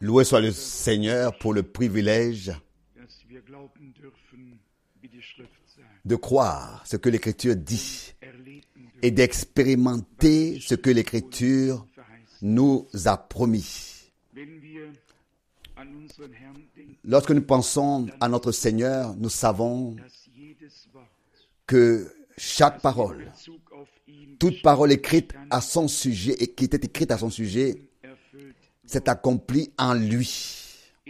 Loué soit le Seigneur pour le privilège de croire ce que l'Écriture dit et d'expérimenter ce que l'Écriture nous a promis. Lorsque nous pensons à notre Seigneur, nous savons que chaque parole, toute parole écrite à son sujet et qui était écrite à son sujet, s'est accomplie en lui.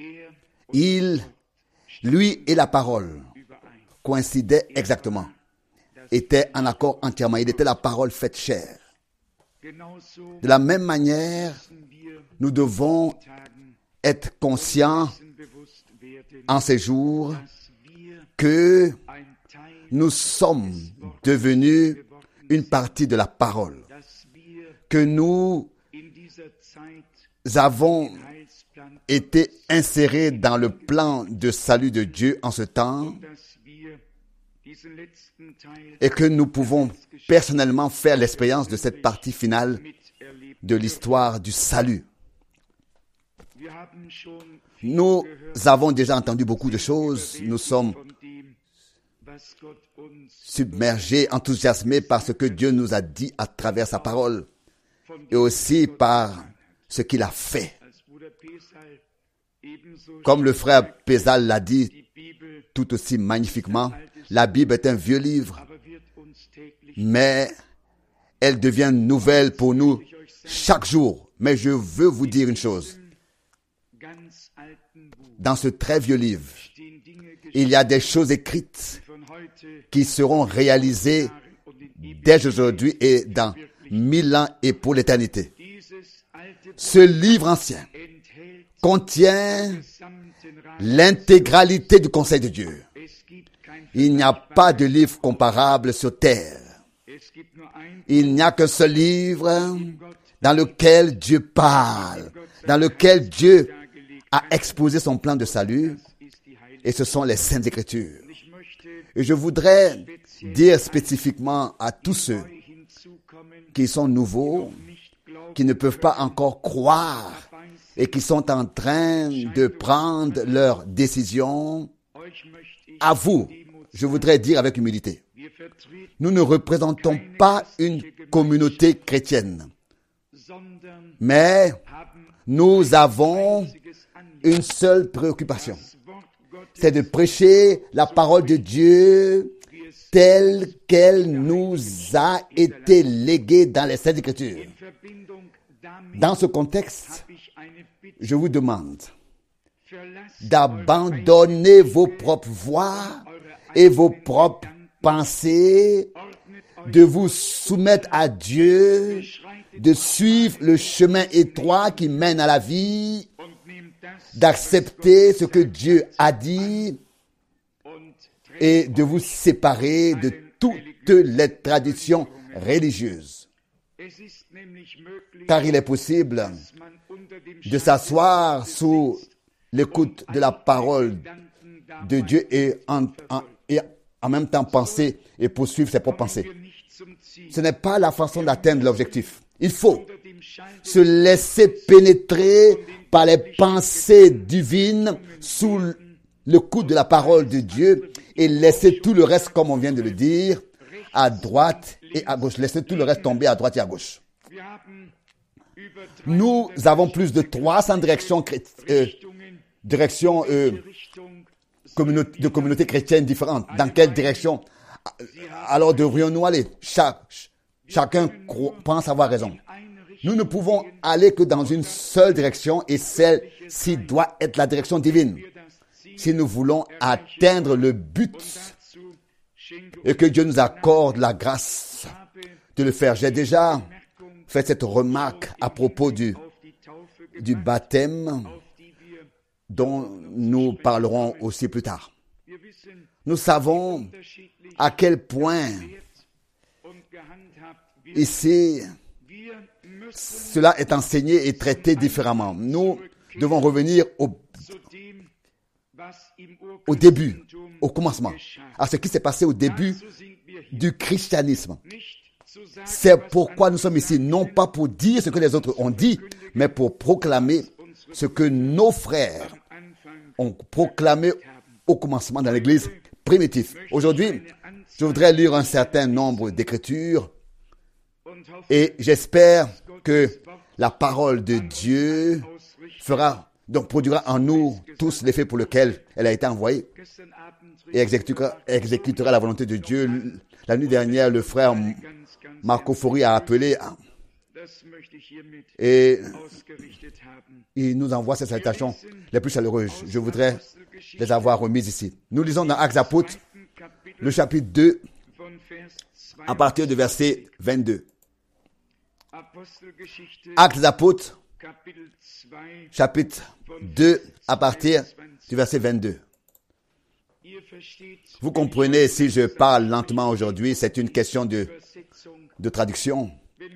Lui et la parole coïncidaient exactement, étaient en accord entièrement. Il était la parole faite chair. De la même manière, nous devons être conscients en ces jours que nous sommes devenus une partie de la parole, que nous avons été insérés dans le plan de salut de Dieu en ce temps et que nous pouvons personnellement faire l'expérience de cette partie finale de l'histoire du salut. Nous avons déjà entendu beaucoup de choses. Nous sommes submergés, enthousiasmés par ce que Dieu nous a dit à travers sa parole et aussi par ce qu'il a fait. Comme le frère Pézal l'a dit tout aussi magnifiquement, la Bible est un vieux livre, mais elle devient nouvelle pour nous chaque jour. Mais je veux vous dire une chose. Dans ce très vieux livre, il y a des choses écrites qui seront réalisées dès aujourd'hui et dans 1000 ans et pour l'éternité. Ce livre ancien contient l'intégralité du conseil de Dieu. Il n'y a pas de livre comparable sur terre. Il n'y a qu'un seul livre dans lequel Dieu parle, dans lequel Dieu a exposé son plan de salut, et ce sont les Saintes Écritures. Et je voudrais dire spécifiquement à tous ceux qui sont nouveaux, qui ne peuvent pas encore croire et qui sont en train de prendre leurs décisions, à vous, je voudrais dire avec humilité, nous ne représentons pas une communauté chrétienne, mais nous avons une seule préoccupation, c'est de prêcher la parole de Dieu telle qu'elle nous a été léguée dans les Saintes Écritures. Dans ce contexte, je vous demande d'abandonner vos propres voix et vos propres pensées, de vous soumettre à Dieu, de suivre le chemin étroit qui mène à la vie, d'accepter ce que Dieu a dit et de vous séparer de toutes les traditions religieuses. Car il est possible de s'asseoir sous l'écoute de la parole de Dieu et en même temps penser et poursuivre ses propres pensées. Ce n'est pas la façon d'atteindre l'objectif. Il faut se laisser pénétrer par les pensées divines sous le coup de la parole de Dieu et laisser tout le reste, comme on vient de le dire, à droite et à gauche. Laisser tout le reste tomber à droite et à gauche. Nous avons plus de 300 directions de communautés chrétiennes différentes. Dans quelle direction alors devrions-nous aller? Chacun pense avoir raison. Nous ne pouvons aller que dans une seule direction et celle-ci doit être la direction divine. Si nous voulons atteindre le but et que Dieu nous accorde la grâce de le faire. J'ai déjà fait cette remarque à propos du baptême dont nous parlerons aussi plus tard. Nous savons à quel point ici cela est enseigné et traité différemment. Nous devons revenir au début, au commencement, à ce qui s'est passé au début du christianisme. C'est pourquoi nous sommes ici, non pas pour dire ce que les autres ont dit, mais pour proclamer ce que nos frères ont proclamé au commencement dans l'Église primitive. Aujourd'hui, je voudrais lire un certain nombre d'écritures et j'espère que la parole de Dieu produira en nous tous l'effet pour lequel elle a été envoyée et exécutera la volonté de Dieu. La nuit dernière, le frère Marco Fori a appelé et il nous envoie ces salutations les plus chaleureuses. Je voudrais les avoir remises ici. Nous lisons dans Actes des Apôtres, le chapitre 2, à partir du verset 22. Actes des Apôtres, chapitre 2, à partir du verset 22. Vous comprenez, si je parle lentement aujourd'hui, c'est une question de traduction.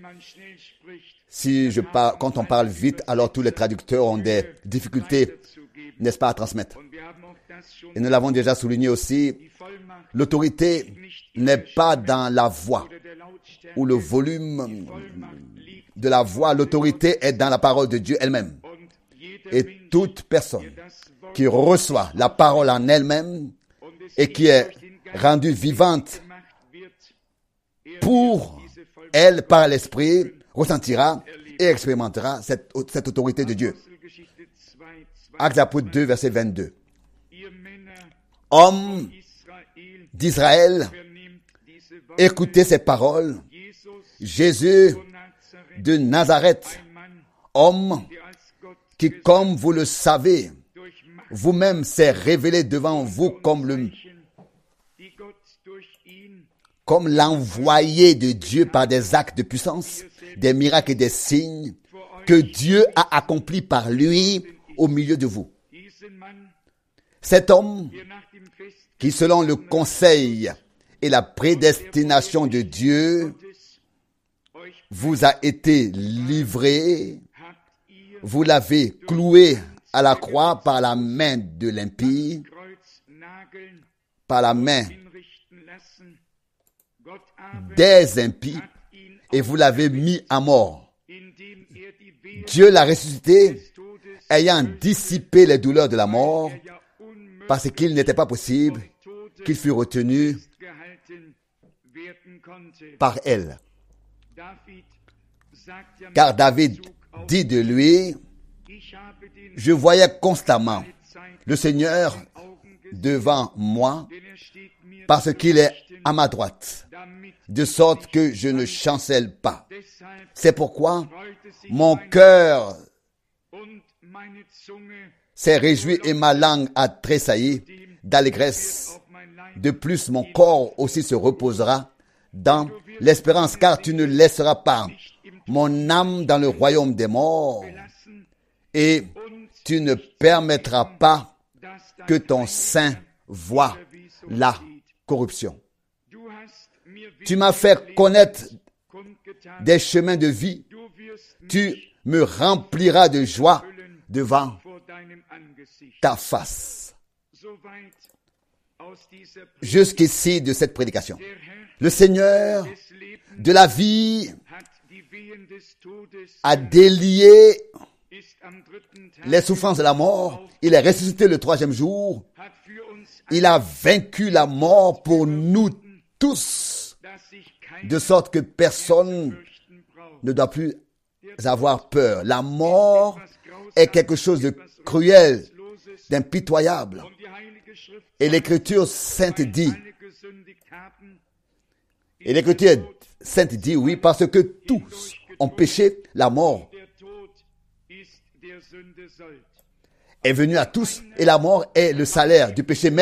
Quand on parle vite, alors tous les traducteurs ont des difficultés, n'est-ce pas, à transmettre. Et nous l'avons déjà souligné aussi, l'autorité n'est pas dans la voix ou le volume de la voix. L'autorité est dans la parole de Dieu elle-même. Et toute personne qui reçoit la parole en elle-même et qui est rendue vivante pour elle par l'Esprit, ressentira et expérimentera cette autorité de Dieu. Actes des Apôtres 2, verset 22. Hommes d'Israël, écoutez ces paroles. Jésus de Nazareth, homme qui, comme vous le savez, vous-même s'est révélé devant vous comme l'envoyé de Dieu par des actes de puissance, des miracles et des signes que Dieu a accomplis par lui au milieu de vous. Cet homme qui, selon le conseil et la prédestination de Dieu, vous a été livré, vous l'avez cloué à la croix par la main de l'impie, par la main des impies, et vous l'avez mis à mort. Dieu l'a ressuscité, ayant dissipé les douleurs de la mort, parce qu'il n'était pas possible qu'il fût retenu par elle. Car David dit de lui, je voyais constamment le Seigneur devant moi, parce qu'il est à ma droite, de sorte que je ne chancelle pas. C'est pourquoi mon cœur s'est réjoui et ma langue a tressailli d'allégresse. De plus, mon corps aussi se reposera dans l'espérance, car tu ne laisseras pas mon âme dans le royaume des morts, et tu ne permettras pas que ton sein voie la corruption. Tu m'as fait connaître des chemins de vie. Tu me rempliras de joie devant ta face. Jusqu'ici de cette prédication. Le Seigneur de la vie a délié les souffrances de la mort. Il est ressuscité le 3e jour. Il a vaincu la mort pour nous tous, de sorte que personne ne doit plus avoir peur. La mort est quelque chose de cruel, d'impitoyable. Et l'Écriture sainte dit, oui, parce que tous ont péché, la mort est venue à tous, et la mort est le salaire du péché.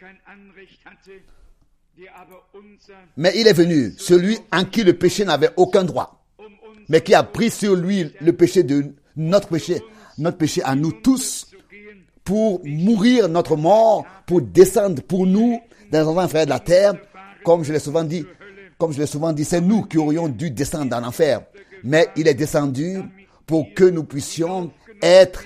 Mais il est venu, celui en qui le péché n'avait aucun droit, mais qui a pris sur lui le péché de notre péché à nous tous, pour mourir notre mort, pour descendre pour nous, dans les enfants frères de la terre. Comme je l'ai souvent dit, c'est nous qui aurions dû descendre dans l'enfer. Mais il est descendu pour que nous puissions être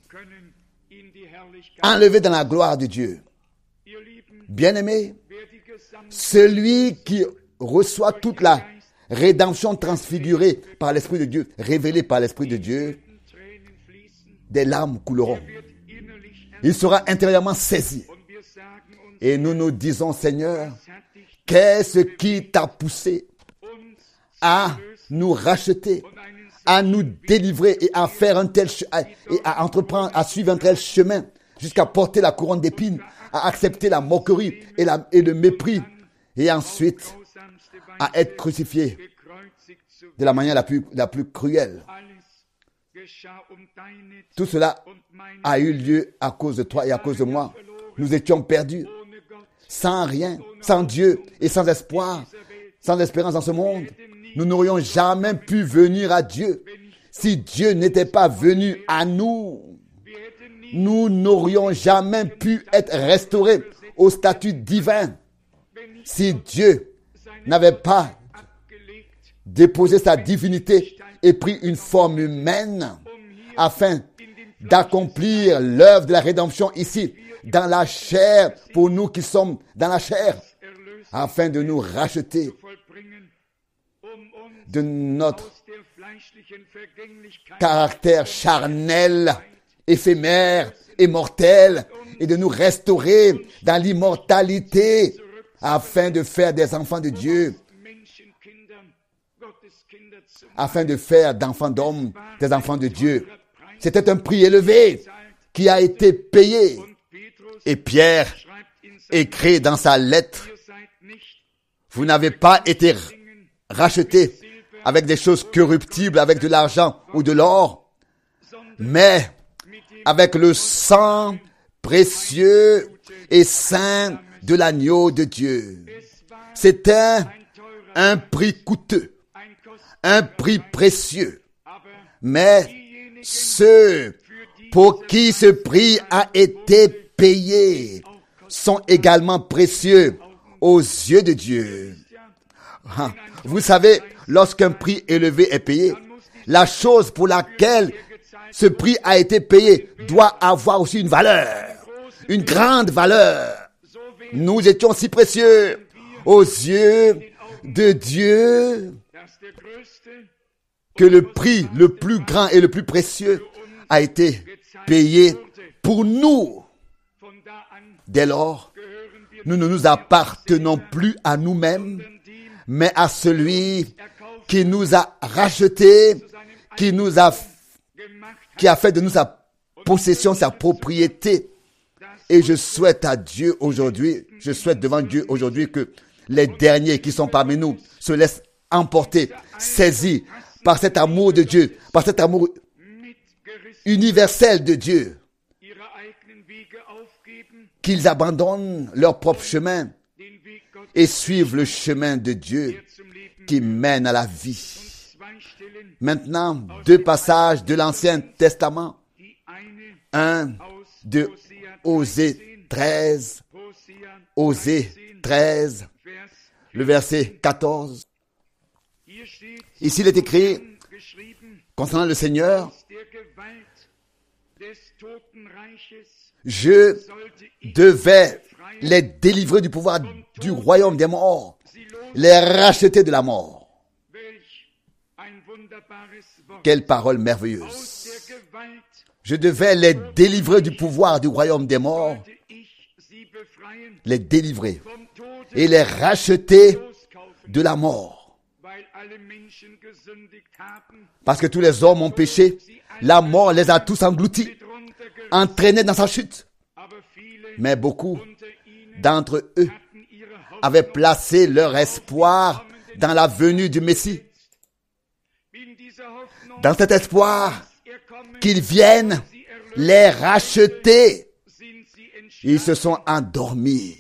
enlevés dans la gloire de Dieu. Bien-aimés, celui qui reçoit toute la rédemption transfigurée par l'Esprit de Dieu, révélée par l'Esprit de Dieu, des larmes couleront. Il sera intérieurement saisi. Et nous nous disons, Seigneur, qu'est-ce qui t'a poussé à nous racheter, à nous délivrer et à faire un tel et à entreprendre, à suivre un tel chemin jusqu'à porter la couronne d'épines, à accepter la moquerie et le mépris et ensuite à être crucifié de la manière la plus cruelle. Tout cela a eu lieu à cause de toi et à cause de moi. Nous étions perdus, sans rien, sans Dieu et sans espoir, sans espérance dans ce monde. Nous n'aurions jamais pu venir à Dieu. Si Dieu n'était pas venu à nous, nous n'aurions jamais pu être restaurés au statut divin. Si Dieu n'avait pas déposé sa divinité et pris une forme humaine afin d'accomplir l'œuvre de la rédemption ici, dans la chair, pour nous qui sommes dans la chair, afin de nous racheter de notre caractère charnel, éphémère et mortel, et de nous restaurer dans l'immortalité, afin de faire des enfants de Dieu, afin de faire d'enfants d'hommes des enfants de Dieu. C'était un prix élevé qui a été payé. Et Pierre écrit dans sa lettre, vous n'avez pas été rachetés avec des choses corruptibles, avec de l'argent ou de l'or, mais avec le sang précieux et saint de l'agneau de Dieu. C'était un prix coûteux, un prix précieux, mais ceux pour qui ce prix a été payé sont également précieux aux yeux de Dieu. Vous savez, lorsqu'un prix élevé est payé, la chose pour laquelle ce prix a été payé doit avoir aussi une valeur, une grande valeur. Nous étions si précieux aux yeux de Dieu que le prix le plus grand et le plus précieux a été payé pour nous. Dès lors, nous ne nous appartenons plus à nous-mêmes, mais à celui qui nous a rachetés, qui a fait de nous sa possession, sa propriété. Et je souhaite devant Dieu aujourd'hui que les derniers qui sont parmi nous se laissent emporter, saisis par cet amour de Dieu, par cet amour universel de Dieu, qu'ils abandonnent leur propre chemin et suivent le chemin de Dieu qui mène à la vie. Maintenant, 2 passages de l'Ancien Testament. Un de Osée 13. Osée 13, le verset 14. Ici, il est écrit concernant le Seigneur, je devais les délivrer du pouvoir du royaume des morts, les racheter de la mort. Quelle parole merveilleuse! Je devais les délivrer du pouvoir du royaume des morts, les délivrer et les racheter de la mort. Parce que tous les hommes ont péché, la mort les a tous engloutis, entraînés dans sa chute. Mais beaucoup d'entre eux avaient placé leur espoir dans la venue du Messie. Dans cet espoir qu'ils viennent les racheter, ils se sont endormis.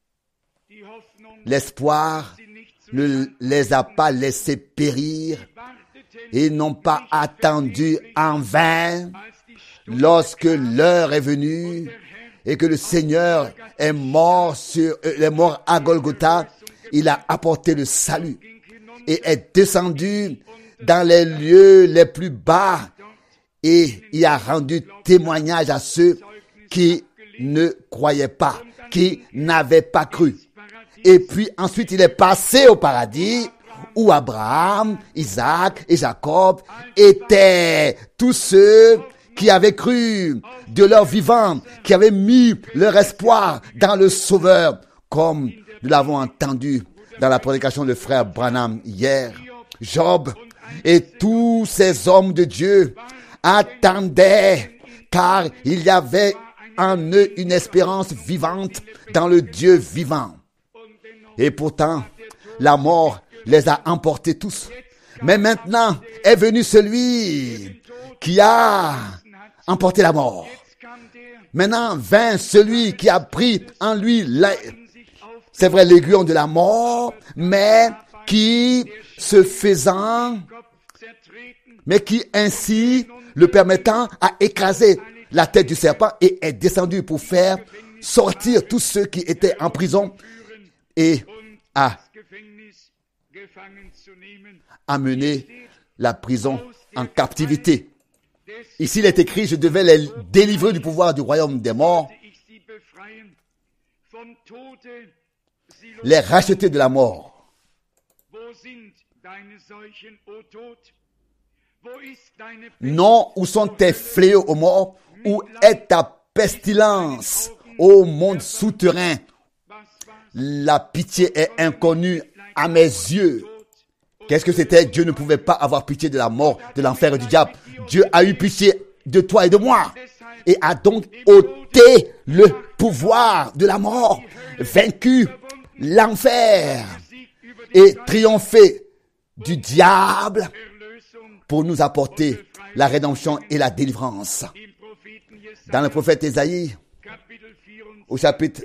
L'espoir ne les a pas laissés périr. Ils n'ont pas attendu en vain lorsque l'heure est venue et que le Seigneur est mort à Golgotha. Il a apporté le salut et est descendu dans les lieux les plus bas et il a rendu témoignage à ceux qui ne croyaient pas, qui n'avaient pas cru. Et puis ensuite il est passé au paradis où Abraham, Isaac et Jacob étaient tous ceux qui avaient cru de leur vivant, qui avaient mis leur espoir dans le Sauveur, comme nous l'avons entendu dans la prédication de frère Branham hier. Job et tous ces hommes de Dieu attendaient, car il y avait en eux une espérance vivante dans le Dieu vivant. Et pourtant, la mort les a emportés tous. Mais maintenant est venu celui qui a emporté la mort. Maintenant vint celui qui a pris en lui, c'est vrai, l'aiguillon de la mort, mais qui ainsi le permettant a écrasé la tête du serpent et est descendu pour faire sortir tous ceux qui étaient en prison et a amené la prison en captivité. Ici, il est écrit, je devais les délivrer du pouvoir du royaume des morts, les racheter de la mort. Non, où sont tes fléaux, ô mort? Où est ta pestilence, ô monde souterrain? La pitié est inconnue à mes yeux. Qu'est-ce que c'était? Dieu ne pouvait pas avoir pitié de la mort, de l'enfer et du diable. Dieu a eu pitié de toi et de moi et a donc ôté le pouvoir de la mort, vaincu l'enfer et triomphé du diable pour nous apporter la rédemption et la délivrance. Dans le prophète Ésaïe, au chapitre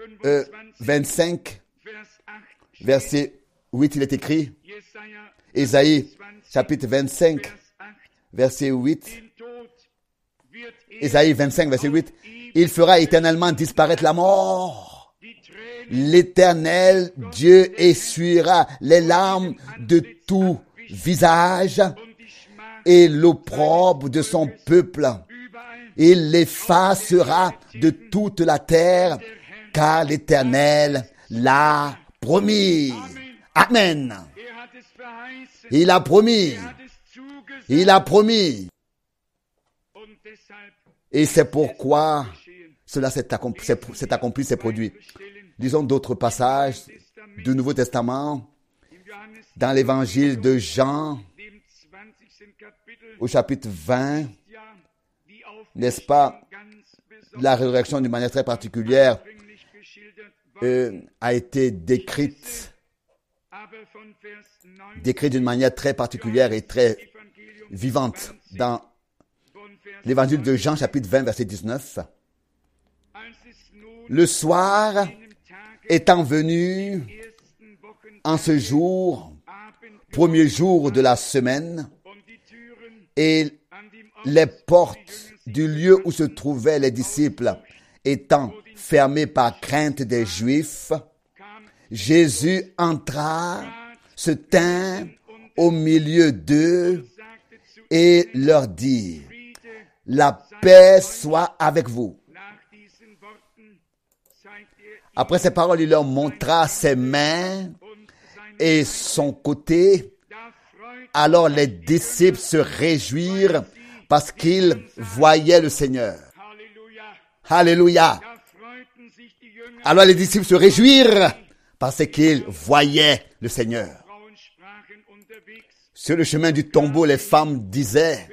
25, verset 8, il est écrit, Ésaïe, chapitre 25, verset 8, Ésaïe 25, verset 8, il fera éternellement disparaître la mort. L'Éternel Dieu essuiera les larmes de tout visage et l'opprobre de son peuple. Il l'effacera de toute la terre, car l'Éternel l'a promis. Amen. Il a promis. Il a promis. Et c'est pourquoi cela s'est accompli, s'est produit. Lisons d'autres passages du Nouveau Testament dans l'évangile de Jean, au chapitre 20, n'est-ce pas, la résurrection d'une manière très particulière a été décrite d'une manière très particulière et très vivante dans l'évangile de Jean, chapitre 20, verset 19. Le soir étant venu, en ce jour, premier jour de la semaine, et les portes du lieu où se trouvaient les disciples étant fermées par crainte des Juifs, Jésus entra, se tint au milieu d'eux et leur dit, « La paix soit avec vous. » Après ces paroles, il leur montra ses mains et son côté. Alors les disciples se réjouirent parce qu'ils voyaient le Seigneur. Alléluia. Alors les disciples se réjouirent parce qu'ils voyaient le Seigneur. Sur le chemin du tombeau, les femmes dirent,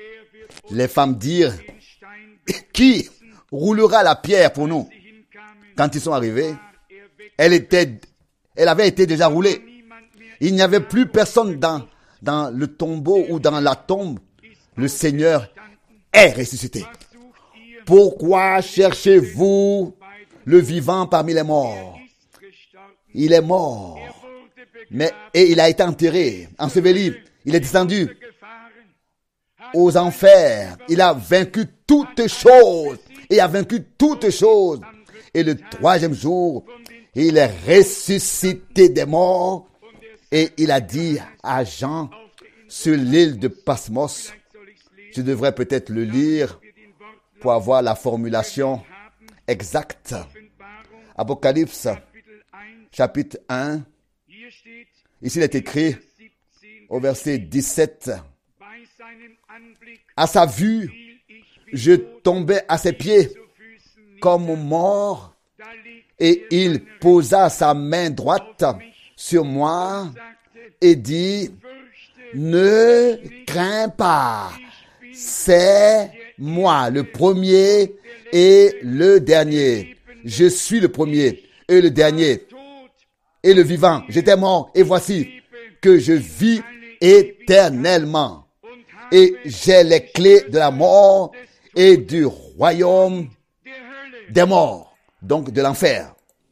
qui roulera la pierre pour nous? Quand ils sont arrivés, elle avait été déjà roulée. Il n'y avait plus personne dans le tombeau ou dans la tombe. Le Seigneur est ressuscité. Pourquoi cherchez-vous le vivant parmi les morts? Il est mort. Et il a été enterré, enseveli. Il est descendu aux enfers. Il a vaincu toutes choses. Et a vaincu toutes choses. Et le troisième jour, il est ressuscité des morts. Et il a dit à Jean, sur l'île de Patmos, je devrais peut-être le lire pour avoir la formulation exacte. Apocalypse, chapitre 1. Ici, il est écrit au verset 17. À sa vue, je tombais à ses pieds comme mort, et il posa sa main droite sur moi et dit, ne crains pas, c'est moi, le premier et le dernier. Je suis le premier et le dernier et le vivant. J'étais mort et voici que je vis éternellement. Et j'ai les clés de la mort et du royaume des morts, donc de l'enfer.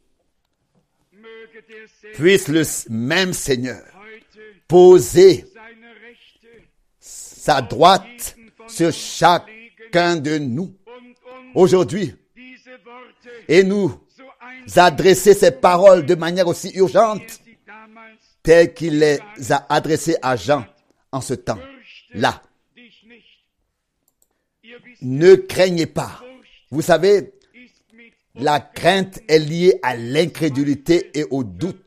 Puisse le même Seigneur poser sa droite sur chacun de nous aujourd'hui et nous adresser ces paroles de manière aussi urgente telles qu'il les a adressées à Jean en ce temps-là. Ne craignez pas. Vous savez, la crainte est liée à l'incrédulité et au doute.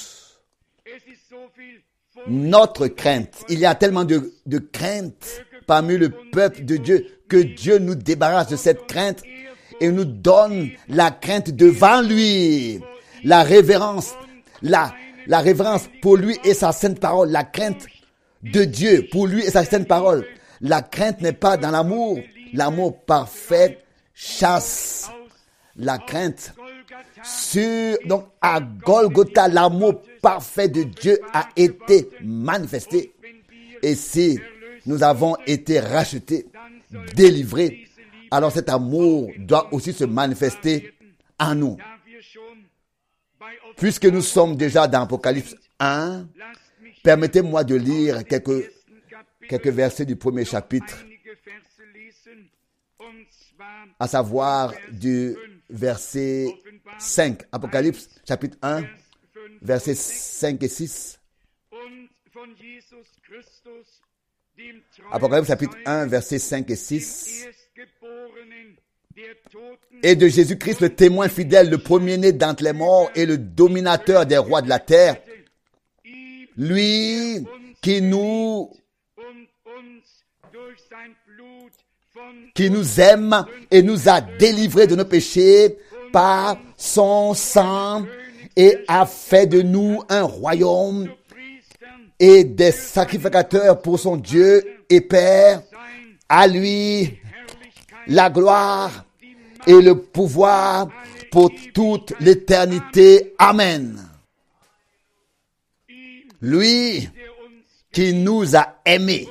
Notre crainte, il y a tellement de crainte parmi le peuple de Dieu que Dieu nous débarrasse de cette crainte et nous donne la crainte devant lui, la révérence, la révérence pour lui et sa sainte parole, la crainte de Dieu pour lui et sa sainte parole. La crainte n'est pas dans l'amour. L'amour parfait chasse la crainte. Donc à Golgotha, l'amour parfait de Dieu a été manifesté. Et si nous avons été rachetés, délivrés, alors cet amour doit aussi se manifester en nous. Puisque nous sommes déjà dans Apocalypse 1, permettez-moi de lire quelques versets du premier chapitre, à savoir du verset 5. Apocalypse chapitre 1, versets 5 et 6. Apocalypse chapitre 1, versets 5 et 6. Et de Jésus-Christ, le témoin fidèle, le premier-né d'entre les morts et le dominateur des rois de la terre, lui qui nous aime et nous a délivrés de nos péchés par son sang et a fait de nous un royaume et des sacrificateurs pour son Dieu et Père. À lui la gloire et le pouvoir pour toute l'éternité. Amen. Lui qui nous a aimés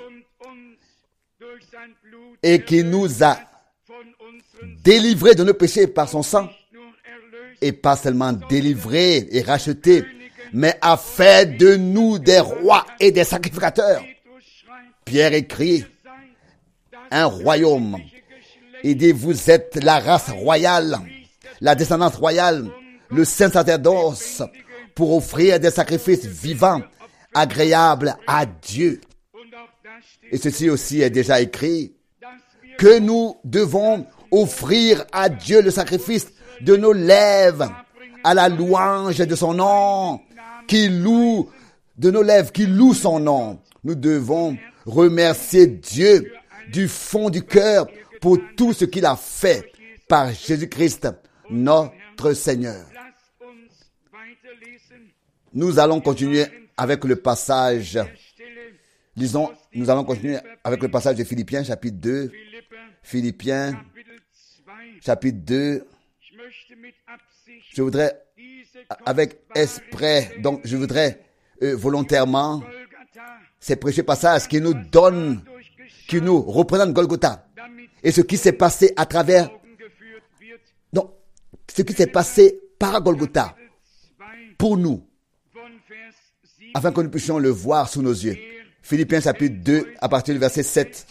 et qui nous a délivrés de nos péchés par son sang, et pas seulement délivrés et rachetés, mais a fait de nous des rois et des sacrificateurs. Pierre écrit, un royaume. Il dit, vous êtes la race royale, la descendance royale, le saint sacerdoce, pour offrir des sacrifices vivants, agréables à Dieu. Et ceci aussi est déjà écrit, que nous devons offrir à Dieu le sacrifice de nos lèvres, à la louange de son nom, de nos lèvres qui louent son nom. Nous devons remercier Dieu du fond du cœur pour tout ce qu'il a fait par Jésus-Christ, notre Seigneur. Nous allons continuer avec le passage. Lisons, nous allons continuer avec le passage de Philippiens, chapitre 2. Philippiens, chapitre 2. Je voudrais, avec esprit, donc je voudrais volontairement ces précieux passages qui nous donnent, qui nous représentent Golgotha. Et ce qui s'est passé à travers, donc, ce qui s'est passé par Golgotha, pour nous, afin que nous puissions le voir sous nos yeux. Philippiens chapitre 2, à partir du verset 7.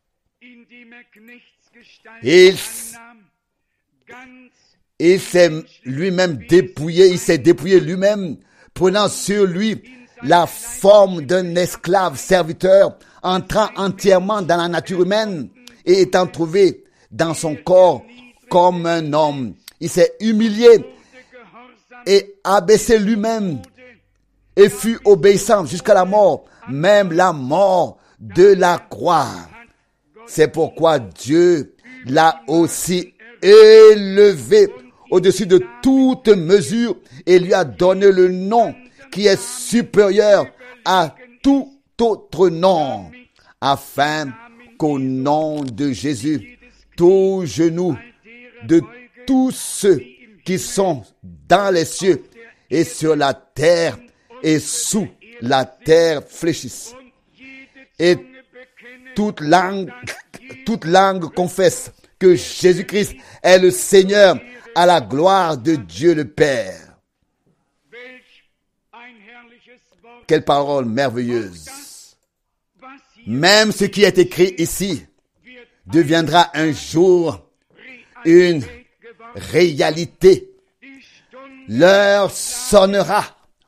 Il s'est lui-même dépouillé, il s'est dépouillé lui-même, prenant sur lui la forme d'un esclave serviteur, entrant entièrement dans la nature humaine et étant trouvé dans son corps comme un homme. Il s'est humilié et abaissé lui-même et fut obéissant jusqu'à la mort, même la mort de la croix. C'est pourquoi Dieu l'a aussi élevé au-dessus de toute mesure et lui a donné le nom qui est supérieur à tout autre nom, afin qu'au nom de Jésus, tout genou de tous ceux qui sont dans les cieux et sur la terre et sous la terre fléchisse. Et toute langue confesse que Jésus-Christ est le Seigneur, à la gloire de Dieu le Père. Quelle parole merveilleuse! Même ce qui est écrit ici deviendra un jour une réalité. L'heure sonnera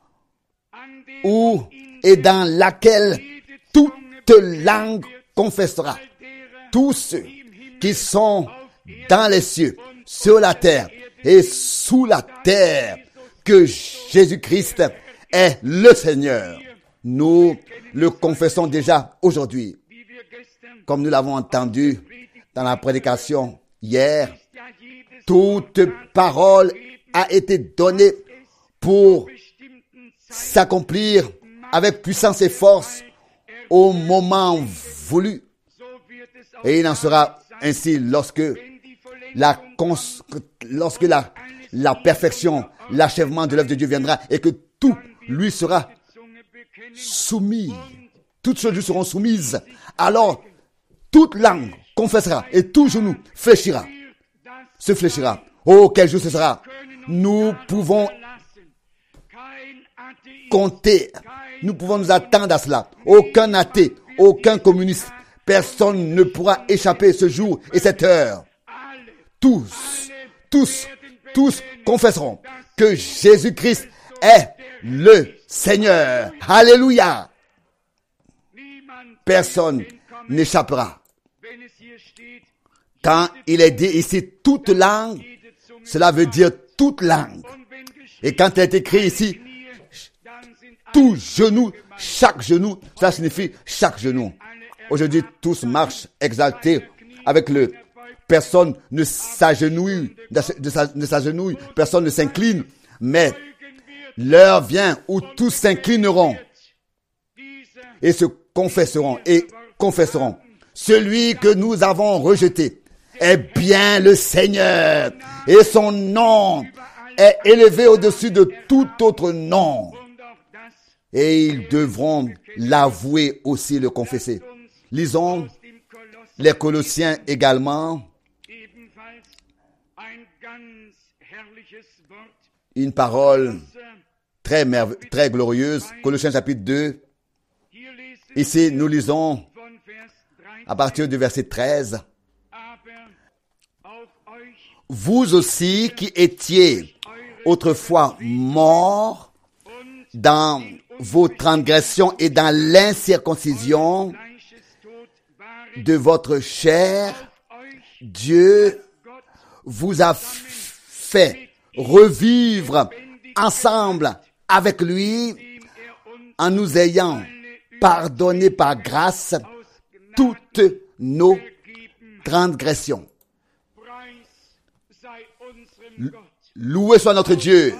où et dans laquelle toute langue confessera. Tous ceux qui sont dans les cieux, sur la terre et sous la terre, que Jésus-Christ est le Seigneur. Nous le confessons déjà aujourd'hui. Comme nous l'avons entendu dans la prédication hier, toute parole a été donnée pour s'accomplir avec puissance et force au moment voulu. Et il en sera ainsi lorsque la perfection, l'achèvement de l'œuvre de Dieu viendra et que tout lui sera soumis. Toutes choses lui seront soumises. Alors, toute langue confessera et tout genou se fléchira. Oh, quel jour ce sera! Nous pouvons compter, nous pouvons nous attendre à cela. Aucun athée, aucun communiste, personne ne pourra échapper ce jour et cette heure. Tous confesseront que Jésus-Christ est le Seigneur. Alléluia! Personne n'échappera. Quand il est dit ici toute langue, cela veut dire toute langue. Et quand il est écrit ici, tout genou, chaque genou, ça signifie chaque genou. Aujourd'hui, tous marchent exaltés avec le... Personne ne s'agenouille, personne ne s'incline, mais l'heure vient où tous s'inclineront et se confesseront et confesseront. Celui que nous avons rejeté est bien le Seigneur et son nom est élevé au-dessus de tout autre nom. Et ils devront l'avouer aussi, le confesser. Lisons les Colossiens également. Une parole très glorieuse. Colossiens chapitre 2. Ici, nous lisons à partir du verset 13. Vous aussi qui étiez autrefois morts dans vos transgressions et dans l'incirconcision de votre chair, Dieu vous a fait revivre ensemble avec lui en nous ayant pardonné par grâce toutes nos transgressions. Loué soit notre Dieu.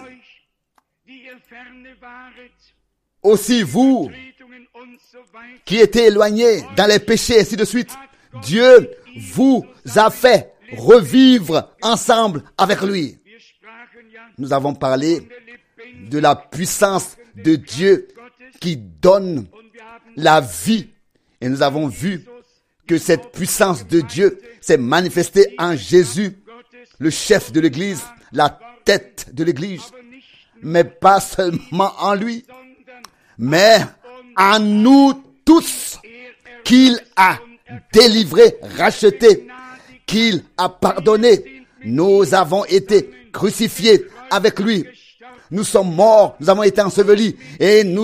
Aussi vous qui étiez éloignés dans les péchés, ainsi de suite, Dieu vous a fait revivre ensemble avec lui. Nous avons parlé de la puissance de Dieu qui donne la vie. Et nous avons vu que cette puissance de Dieu s'est manifestée en Jésus, le chef de l'Église, la tête de l'Église. Mais pas seulement en lui, mais en nous tous qu'il a délivrés, rachetés, qu'il a pardonnés. Nous avons été crucifiés avec lui. Nous sommes morts, nous avons été ensevelis et nous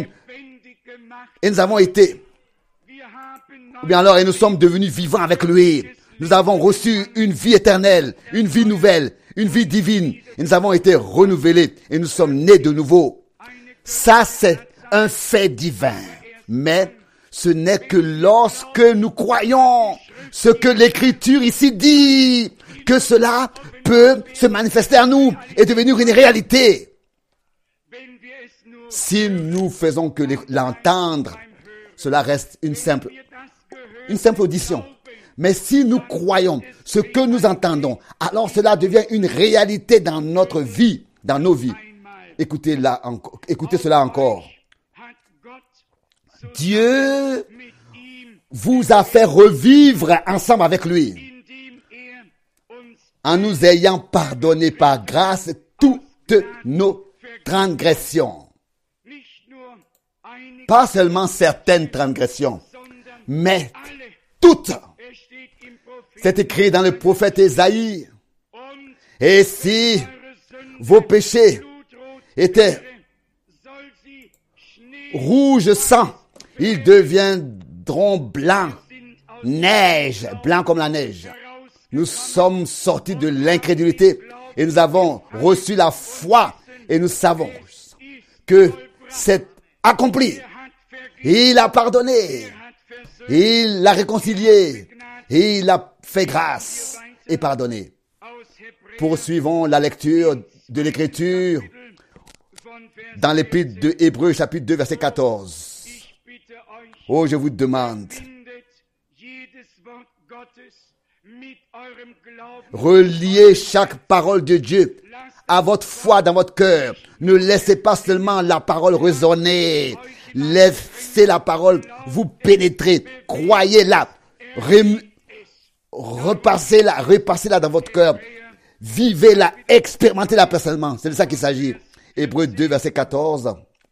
avons été, ou bien alors, et nous sommes devenus vivants avec lui. Nous avons reçu une vie éternelle, une vie nouvelle, une vie divine. Et nous avons été renouvelés et nous sommes nés de nouveau. Ça, c'est un fait divin. Mais ce n'est que lorsque nous croyons ce que l'Écriture ici dit, que cela peut se manifester en nous et devenir une réalité. Si nous faisons que l'entendre, cela reste une simple audition. Mais si nous croyons ce que nous entendons, alors cela devient une réalité dans notre vie, dans nos vies. Écoutez cela encore. Dieu vous a fait revivre ensemble avec lui, en nous ayant pardonné par grâce toutes nos transgressions. Pas seulement certaines transgressions, mais toutes. C'est écrit dans le prophète Ésaïe. Et si vos péchés étaient rouge sang, ils deviendront blancs, neige, blanc comme la neige. Nous sommes sortis de l'incrédulité et nous avons reçu la foi et nous savons que c'est accompli. Il a pardonné, il a réconcilié, il a fait grâce et pardonné. Poursuivons la lecture de l'Écriture dans l'épître de Hébreux, chapitre 2, verset 14. Oh, je vous demande, reliez chaque parole de Dieu à votre foi dans votre cœur. Ne laissez pas seulement la parole résonner. Laissez la parole vous pénétrer. Croyez-la. Repassez-la dans votre cœur. Vivez-la, expérimentez-la personnellement. C'est de ça qu'il s'agit. Hébreux 2, verset 14.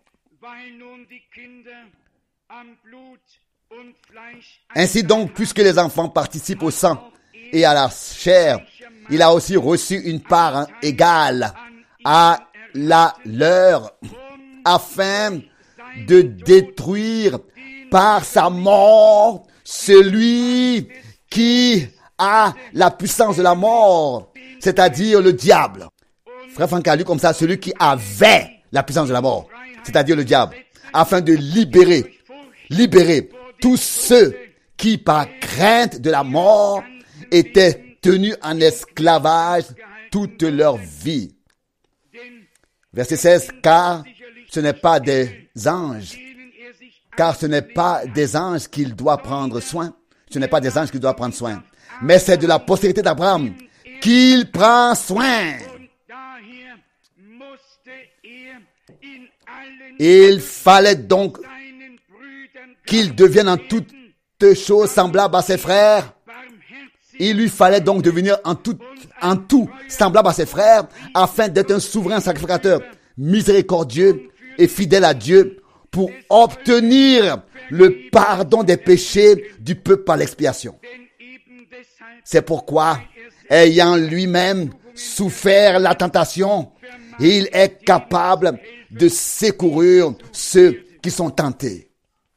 Ainsi donc, puisque les enfants participent au sang et à la chair, il a aussi reçu une part égale à la leur, afin de détruire par sa mort celui qui a la puissance de la mort, c'est-à-dire le diable. Frère Franck a lu comme ça, celui qui avait la puissance de la mort, c'est-à-dire le diable, afin de libérer tous ceux qui, par crainte de la mort, étaient tenus en esclavage toute leur vie. Verset 16, car ce n'est pas des anges qu'il doit prendre soin. Ce n'est pas des anges qu'il doit prendre soin. Mais c'est de la postérité d'Abraham qu'il prend soin. Il fallait donc qu'il devienne en toutes choses semblable à ses frères. Il lui fallait donc devenir en tout semblable à ses frères, afin d'être un souverain sacrificateur miséricordieux et fidèle à Dieu, pour obtenir le pardon des péchés du peuple par l'expiation. C'est pourquoi, ayant lui-même souffert la tentation, il est capable de secourir ceux qui sont tentés.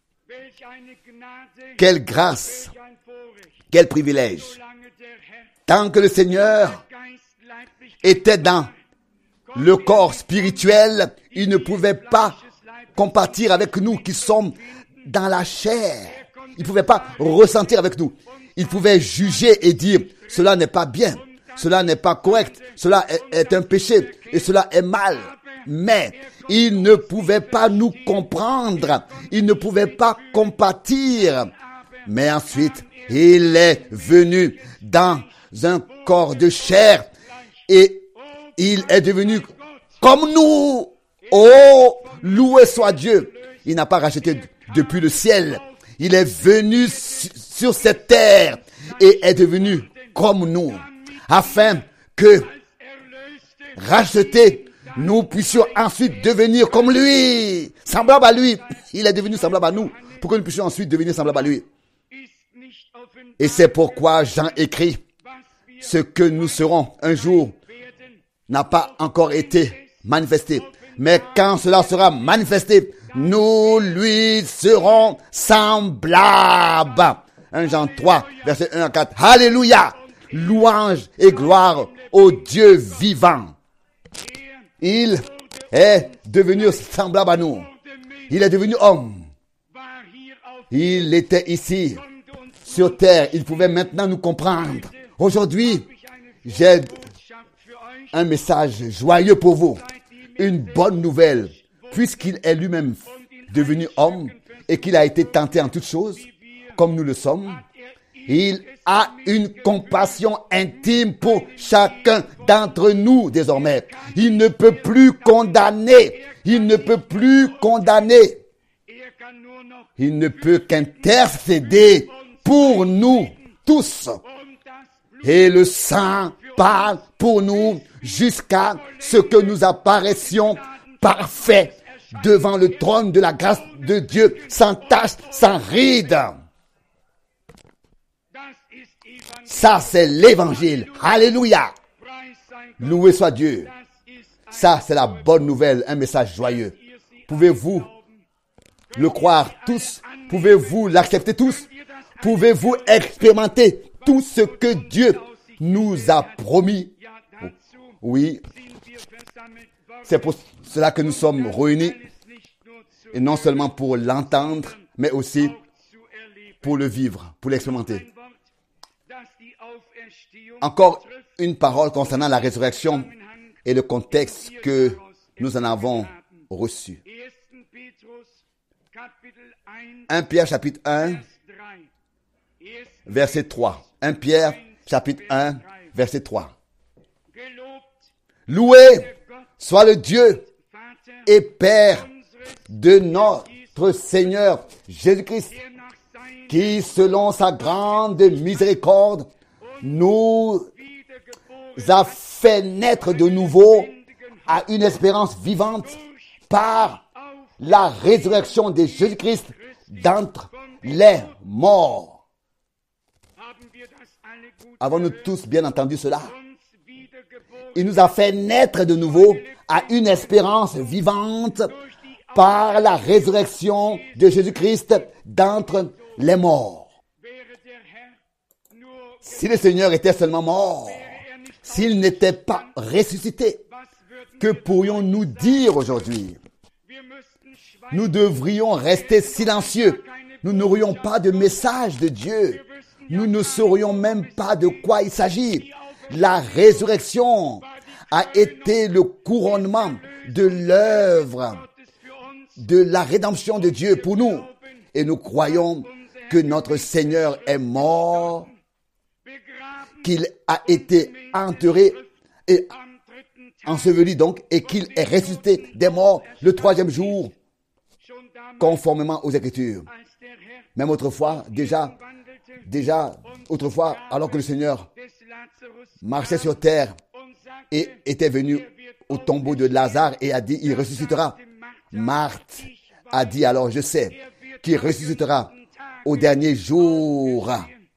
Quelle grâce, quel privilège. Tant que le Seigneur était dans le corps spirituel, il ne pouvait pas compatir avec nous qui sommes dans la chair. Il ne pouvait pas ressentir avec nous. Il pouvait juger et dire, cela n'est pas bien, cela n'est pas correct, cela est un péché et cela est mal. Mais il ne pouvait pas nous comprendre, il ne pouvait pas compatir. Mais ensuite, il est venu dans un corps de chair et il est devenu comme nous. Oh, loué soit Dieu. Il n'a pas racheté depuis le ciel. Il est venu sur cette terre et est devenu comme nous, afin que, rachetés, nous puissions ensuite devenir comme lui, semblable à lui. Il est devenu semblable à nous, pour que nous puissions ensuite devenir semblable à lui. Et c'est pourquoi Jean écrit, ce que nous serons un jour n'a pas encore été manifesté. Mais quand cela sera manifesté, nous lui serons semblables. 1 Jean 3, verset 1 à 4. Alléluia! Louange et gloire au Dieu vivant. Il est devenu semblable à nous. Il est devenu homme. Il était ici, sur terre. Il pouvait maintenant nous comprendre. Aujourd'hui, j'ai un message joyeux pour vous. Une bonne nouvelle. Puisqu'il est lui-même devenu homme et qu'il a été tenté en toutes choses, comme nous le sommes, il a une compassion intime pour chacun d'entre nous désormais. Il ne peut plus condamner. Il ne peut plus condamner. Il ne peut qu'intercéder pour nous tous. Et le sang parle pour nous jusqu'à ce que nous apparaissions parfaits devant le trône de la grâce de Dieu, sans tache, sans ride. Ça, c'est l'évangile. Alléluia. Loué soit Dieu. Ça, c'est la bonne nouvelle, un message joyeux. Pouvez-vous le croire tous? Pouvez-vous l'accepter tous? Pouvez-vous expérimenter tout ce que Dieu nous a promis? Oui. C'est pour cela que nous sommes réunis. Et non seulement pour l'entendre, mais aussi pour le vivre, pour l'expérimenter. Encore une parole concernant la résurrection et le contexte que nous en avons reçu. 1 Pierre chapitre 1, verset 3. 1 Pierre chapitre 1, verset 3. Loué soit le Dieu et Père de notre Seigneur Jésus-Christ, qui, selon sa grande miséricorde, nous a fait naître de nouveau à une espérance vivante par la résurrection de Jésus-Christ d'entre les morts. Avons-nous tous bien entendu cela? Il nous a fait naître de nouveau à une espérance vivante par la résurrection de Jésus-Christ d'entre les morts. Si le Seigneur était seulement mort, s'il n'était pas ressuscité, que pourrions-nous dire aujourd'hui? Nous devrions rester silencieux. Nous n'aurions pas de message de Dieu. Nous ne saurions même pas de quoi il s'agit. La résurrection a été le couronnement de l'œuvre de la rédemption de Dieu pour nous. Et nous croyons que notre Seigneur est mort, qu'il a été enterré et enseveli donc, et qu'il est ressuscité des morts le troisième jour, conformément aux Écritures. Même autrefois, déjà autrefois, alors que le Seigneur marchait sur terre et était venu au tombeau de Lazare et a dit, il ressuscitera. Marthe a dit, alors je sais qu'il ressuscitera au dernier jour.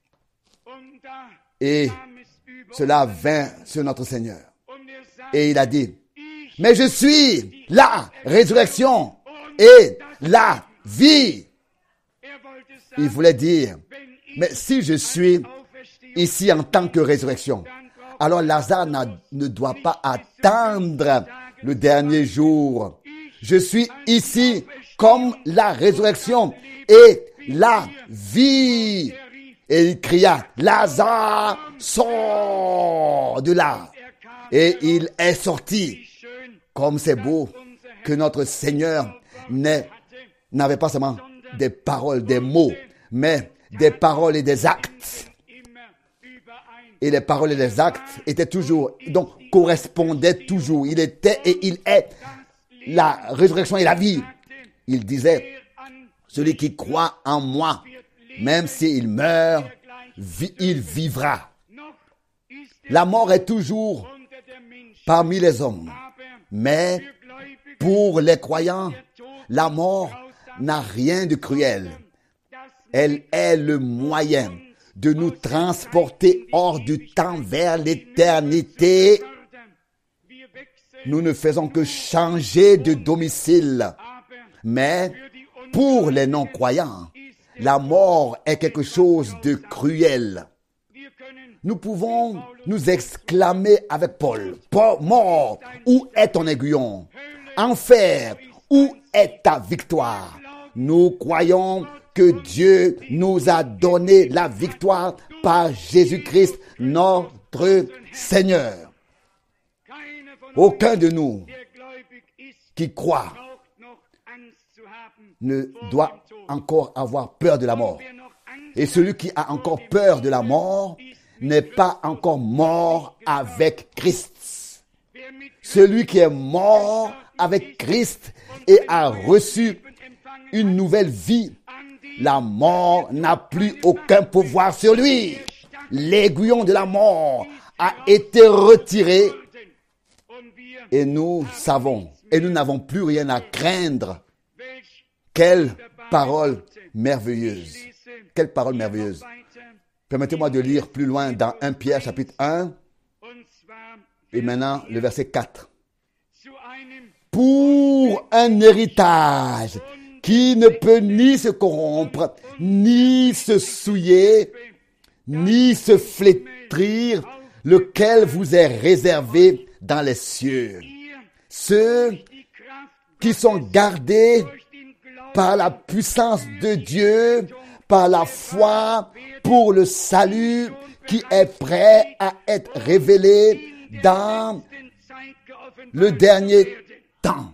Et cela vint sur notre Seigneur. Et il a dit, mais je suis la résurrection et la vie. Il voulait dire, mais si je suis ici en tant que résurrection, alors Lazare ne doit pas attendre le dernier jour. Je suis ici comme la résurrection et la vie. Et il cria, Lazare, sors de là. Et il est sorti. Comme c'est beau que notre Seigneur n'avait pas seulement des paroles, des mots, mais des paroles et des actes. Et les paroles et les actes étaient toujours, donc correspondaient toujours. Il était et il est la résurrection et la vie. Il disait, celui qui croit en moi, même s'il meurt, il vivra. La mort est toujours parmi les hommes. Mais pour les croyants, la mort n'a rien de cruel. Elle est le moyen de nous transporter hors du temps vers l'éternité. Nous ne faisons que changer de domicile. Mais pour les non-croyants, la mort est quelque chose de cruel. Nous pouvons nous exclamer avec Paul, mort, où est ton aiguillon? Enfer, où est ta victoire? Nous croyons que Dieu nous a donné la victoire par Jésus-Christ, notre Seigneur. Aucun de nous qui croit ne doit encore avoir peur de la mort. Et celui qui a encore peur de la mort n'est pas encore mort avec Christ. Celui qui est mort avec Christ et a reçu une nouvelle vie, la mort n'a plus aucun pouvoir sur lui. L'aiguillon de la mort a été retiré et nous savons, et nous n'avons plus rien à craindre. Quelle parole merveilleuse! Quelle parole merveilleuse! Permettez-moi de lire plus loin dans 1 Pierre chapitre 1 et maintenant le verset 4. Pour un héritage qui ne peut ni se corrompre, ni se souiller, ni se flétrir, lequel vous est réservé dans les cieux. Ceux qui sont gardés par la puissance de Dieu, par la foi, pour le salut qui est prêt à être révélé dans le dernier temps.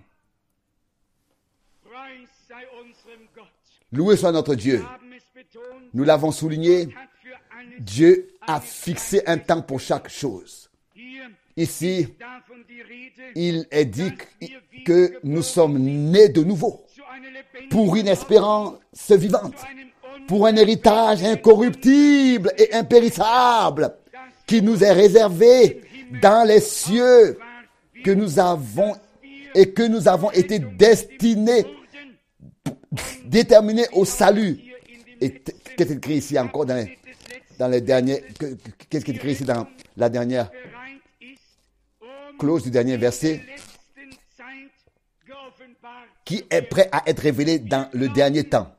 Loué soit notre Dieu. Nous l'avons souligné, Dieu a fixé un temps pour chaque chose. Ici, il est dit que nous sommes nés de nouveau pour une espérance vivante, pour un héritage incorruptible et impérissable qui nous est réservé dans les cieux, que nous avons été destinés, déterminés au salut. Et qu'est-ce qui est écrit ici encore dans les derniers, qu'est-ce qui est écrit ici dans la dernière clause du dernier verset? Qui est prêt à être révélé dans le dernier temps.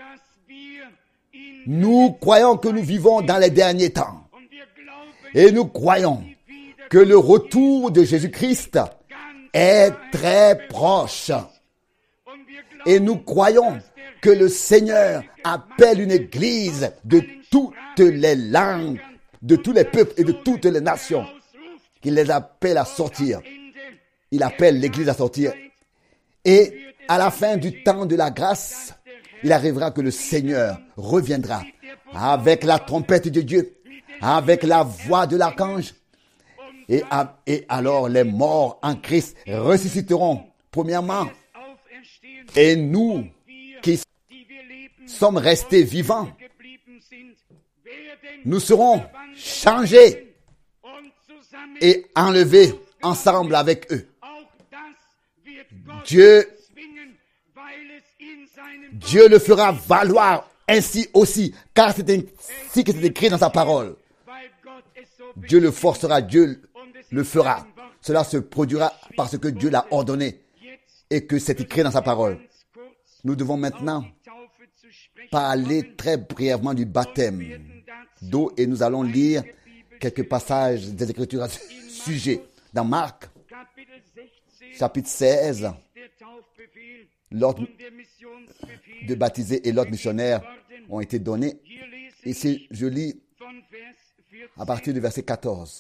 Nous croyons que nous vivons dans les derniers temps. Et nous croyons que le retour de Jésus-Christ est très proche. Et nous croyons que le Seigneur appelle une église de toutes les langues, de tous les peuples et de toutes les nations. Qu'il les appelle à sortir. Il appelle l'église à sortir. Et à la fin du temps de la grâce, il arrivera que le Seigneur reviendra avec la trompette de Dieu, avec la voix de l'archange. Et alors les morts en Christ ressusciteront, premièrement. Et nous qui sommes restés vivants, nous serons changés et enlevés ensemble avec eux. Dieu le fera valoir ainsi aussi, car c'est ainsi que c'est écrit dans sa parole. Dieu le forcera, Dieu le fera. Cela se produira parce que Dieu l'a ordonné et que c'est écrit dans sa parole. Nous devons maintenant parler très brièvement du baptême d'eau et nous allons lire quelques passages des Écritures à ce sujet. Dans Marc, chapitre 16, l'ordre de baptiser et l'ordre missionnaire ont été donnés. Ici, je lis à partir du verset 14.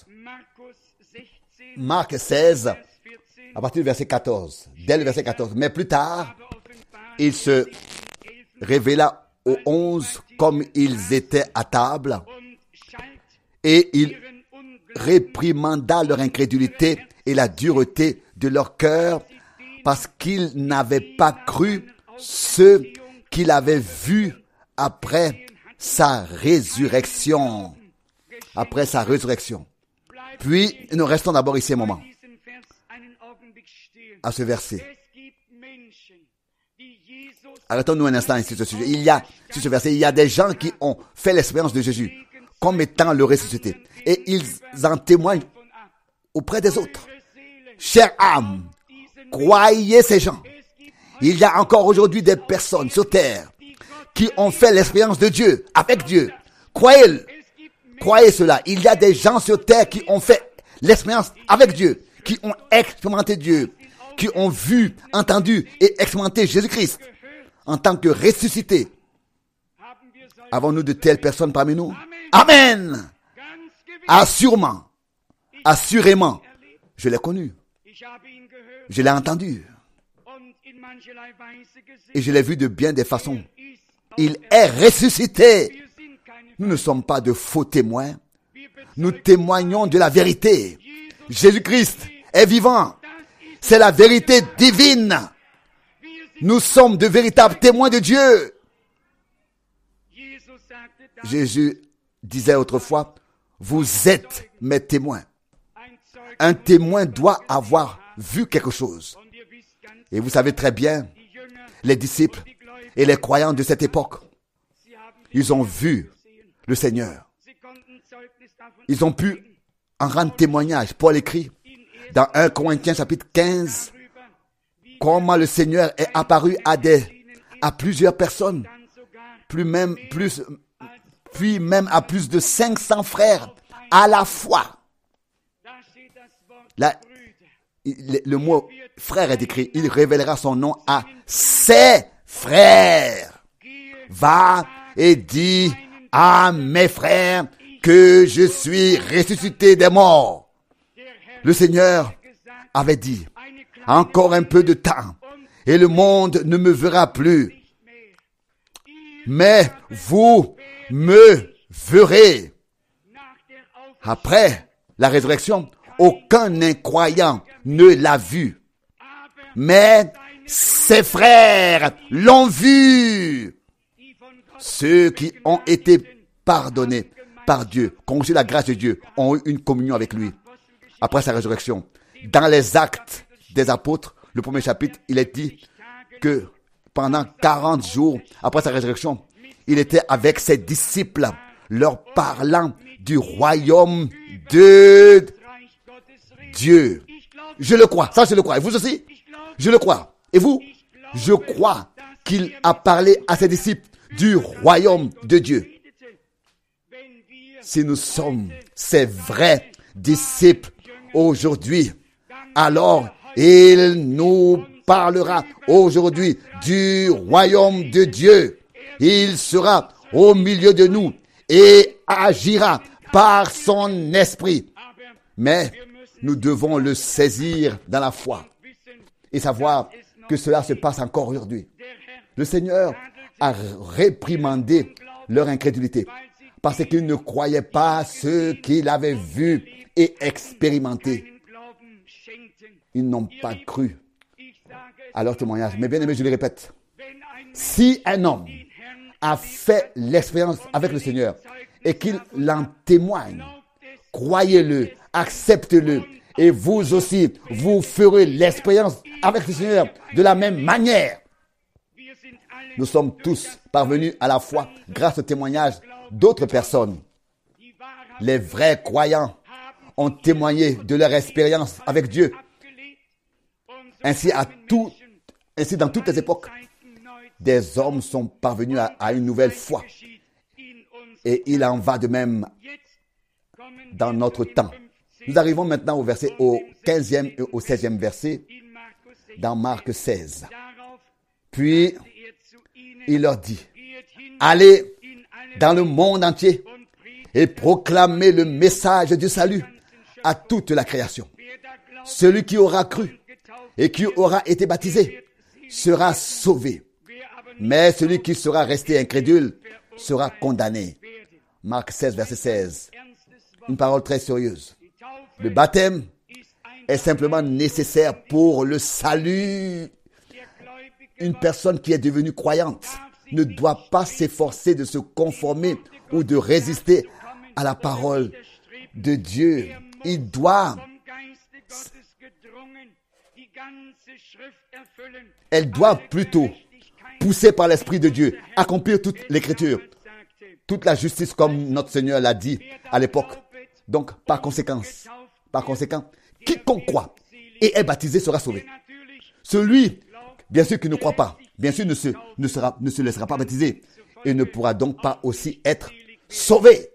Marc 16, à partir du verset 14. Dès le verset 14. Mais plus tard, il se révéla aux 11 comme ils étaient à table et il réprimanda leur incrédulité et la dureté de leur cœur parce qu'ils n'avaient pas cru ceux qu'il avait vus après sa résurrection. Après sa résurrection. Puis, nous restons d'abord ici un moment à ce verset. Arrêtons-nous un instant ici sur ce sujet. Sur ce verset, il y a des gens qui ont fait l'expérience de Jésus comme étant le ressuscité. Et ils en témoignent auprès des autres. Chère âme, croyez ces gens. Il y a encore aujourd'hui des personnes sur terre qui ont fait l'expérience de Dieu, avec Dieu. Croyez-le. Croyez cela. Il y a des gens sur terre qui ont fait l'expérience avec Dieu, qui ont expérimenté Dieu, qui ont vu, entendu et expérimenté Jésus-Christ en tant que ressuscité. Avons-nous de telles personnes parmi nous? Amen. Assurément. Assurément. Je l'ai connu. Je l'ai entendu. Et je l'ai vu de bien des façons. Il est ressuscité. Nous ne sommes pas de faux témoins. Nous témoignons de la vérité. Jésus-Christ est vivant. C'est la vérité divine. Nous sommes de véritables témoins de Dieu. Jésus disait autrefois, vous êtes mes témoins. Un témoin doit avoir vu quelque chose. Et vous savez très bien, les disciples et les croyants de cette époque, ils ont vu le Seigneur. Ils ont pu en rendre témoignage. Paul écrit dans 1 Corinthiens chapitre 15, comment le Seigneur est apparu à plusieurs personnes, puis même à plus de 500 frères à la fois. Là, le mot frère est écrit. Il révélera son nom à ses frères. Va et dis à mes frères que je suis ressuscité des morts. Le Seigneur avait dit, encore un peu de temps et le monde ne me verra plus. Mais vous me verrez. Après la résurrection, aucun incroyant ne l'a vu. Mais ses frères l'ont vu. Ceux qui ont été pardonnés par Dieu, qui ont reçu la grâce de Dieu, ont eu une communion avec lui. Après sa résurrection, dans les Actes des Apôtres, le premier chapitre, il est dit que pendant 40 jours après sa résurrection, il était avec ses disciples, leur parlant du royaume de Dieu. Je le crois, ça je le crois. Et vous aussi? Je le crois. Et vous? Je crois qu'il a parlé à ses disciples du royaume de Dieu. Si nous sommes ses vrais disciples aujourd'hui, alors il nous parlera aujourd'hui du royaume de Dieu. Il sera au milieu de nous et agira par son esprit. Mais nous devons le saisir dans la foi et savoir que cela se passe encore aujourd'hui. Le Seigneur a réprimandé leur incrédulité parce qu'ils ne croyaient pas ce qu'il avait vu et expérimenté. Ils n'ont pas cru à leur témoignage. Mais bien aimé, je le répète, si un homme a fait l'expérience avec le Seigneur et qu'il en témoigne, croyez-le, acceptez-le, et vous aussi, vous ferez l'expérience avec le Seigneur de la même manière. Nous sommes tous parvenus à la foi grâce au témoignage d'autres personnes. Les vrais croyants ont témoigné de leur expérience avec Dieu. Ainsi, dans toutes les époques, des hommes sont parvenus à une nouvelle foi. Et il en va de même dans notre temps. Nous arrivons maintenant au 15e et au 16e verset dans Marc 16. Puis, il leur dit, allez dans le monde entier et proclamez le message du salut à toute la création. Celui qui aura cru et qui aura été baptisé sera sauvé. Mais celui qui sera resté incrédule sera condamné. Marc 16, verset 16. Une parole très sérieuse. Le baptême est simplement nécessaire pour le salut. Une personne qui est devenue croyante ne doit pas s'efforcer de se conformer ou de résister à la parole de Dieu. Il doit, elle doit plutôt, poussée par l'Esprit de Dieu, accomplir toute l'Écriture, toute la justice comme notre Seigneur l'a dit à l'époque. Donc, par conséquent, quiconque croit et est baptisé sera sauvé. Celui, bien sûr, qui ne croit pas, bien sûr, ne se laissera pas baptiser et ne pourra donc pas aussi être sauvé.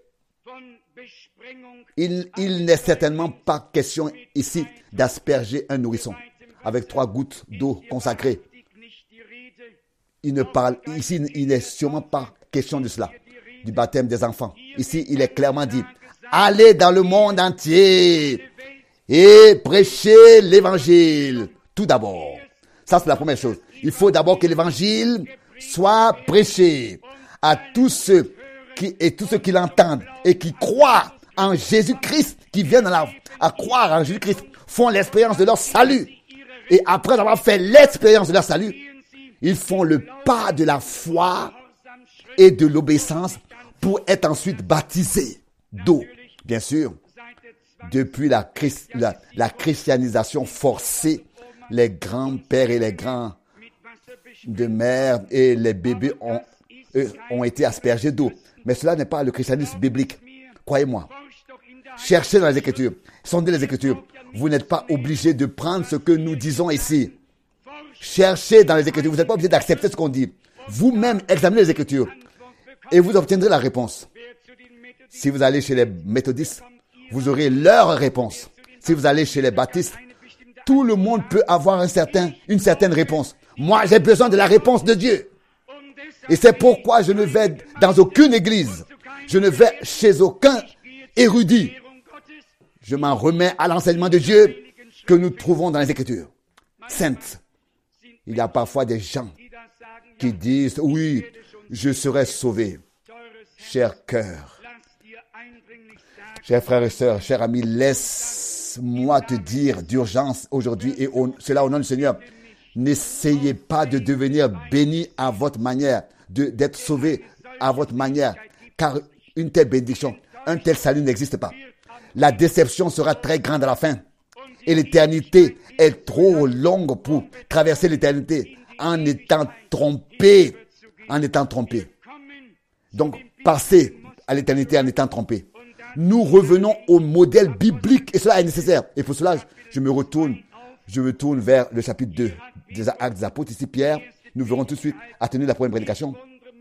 Il n'est certainement pas question ici d'asperger un nourrisson avec 3 gouttes d'eau consacrée. Il n'est sûrement pas question de cela. du baptême des enfants. Ici, il est clairement dit, allez dans le monde entier et prêchez l'évangile. Tout d'abord. Ça, c'est la première chose. Il faut d'abord que l'évangile soit prêché à tous ceux qui l'entendent et qui croient en Jésus-Christ, qui viennent à croire en Jésus-Christ, font l'expérience de leur salut. Et après avoir fait l'expérience de leur salut, ils font le pas de la foi et de l'obéissance pour être ensuite baptisés d'eau. Bien sûr, depuis la christianisation forcée, les grands-pères et les grands de mère et les bébés ont été aspergés d'eau. Mais cela n'est pas le christianisme biblique. Croyez-moi. Cherchez dans les Écritures. Sondez les Écritures. Vous n'êtes pas obligé de prendre ce que nous disons ici. Cherchez dans les Écritures. Vous n'êtes pas obligé d'accepter ce qu'on dit. Vous-même, examinez les Écritures. Et vous obtiendrez la réponse. Si vous allez chez les méthodistes, vous aurez leur réponse. Si vous allez chez les baptistes, tout le monde peut avoir une certaine réponse. Moi, j'ai besoin de la réponse de Dieu. Et c'est pourquoi je ne vais dans aucune église. Je ne vais chez aucun érudit. Je m'en remets à l'enseignement de Dieu que nous trouvons dans les Écritures saintes. Il y a parfois des gens qui disent, oui, je serai sauvé. Cher cœur, chers frères et sœurs, chers amis, laisse-moi te dire d'urgence aujourd'hui, et cela au nom du Seigneur, n'essayez pas de devenir béni à votre manière, d'être sauvé à votre manière, car une telle bénédiction, un tel salut n'existe pas. La déception sera très grande à la fin. Et l'éternité est trop longue pour traverser l'éternité en étant trompé. Donc, passer à l'éternité en étant trompé. Nous revenons au modèle biblique et cela est nécessaire. Et pour cela, je me tourne vers le chapitre 2 des Actes des Apôtres. Ici, Pierre, nous verrons tout de suite à tenir la première prédication.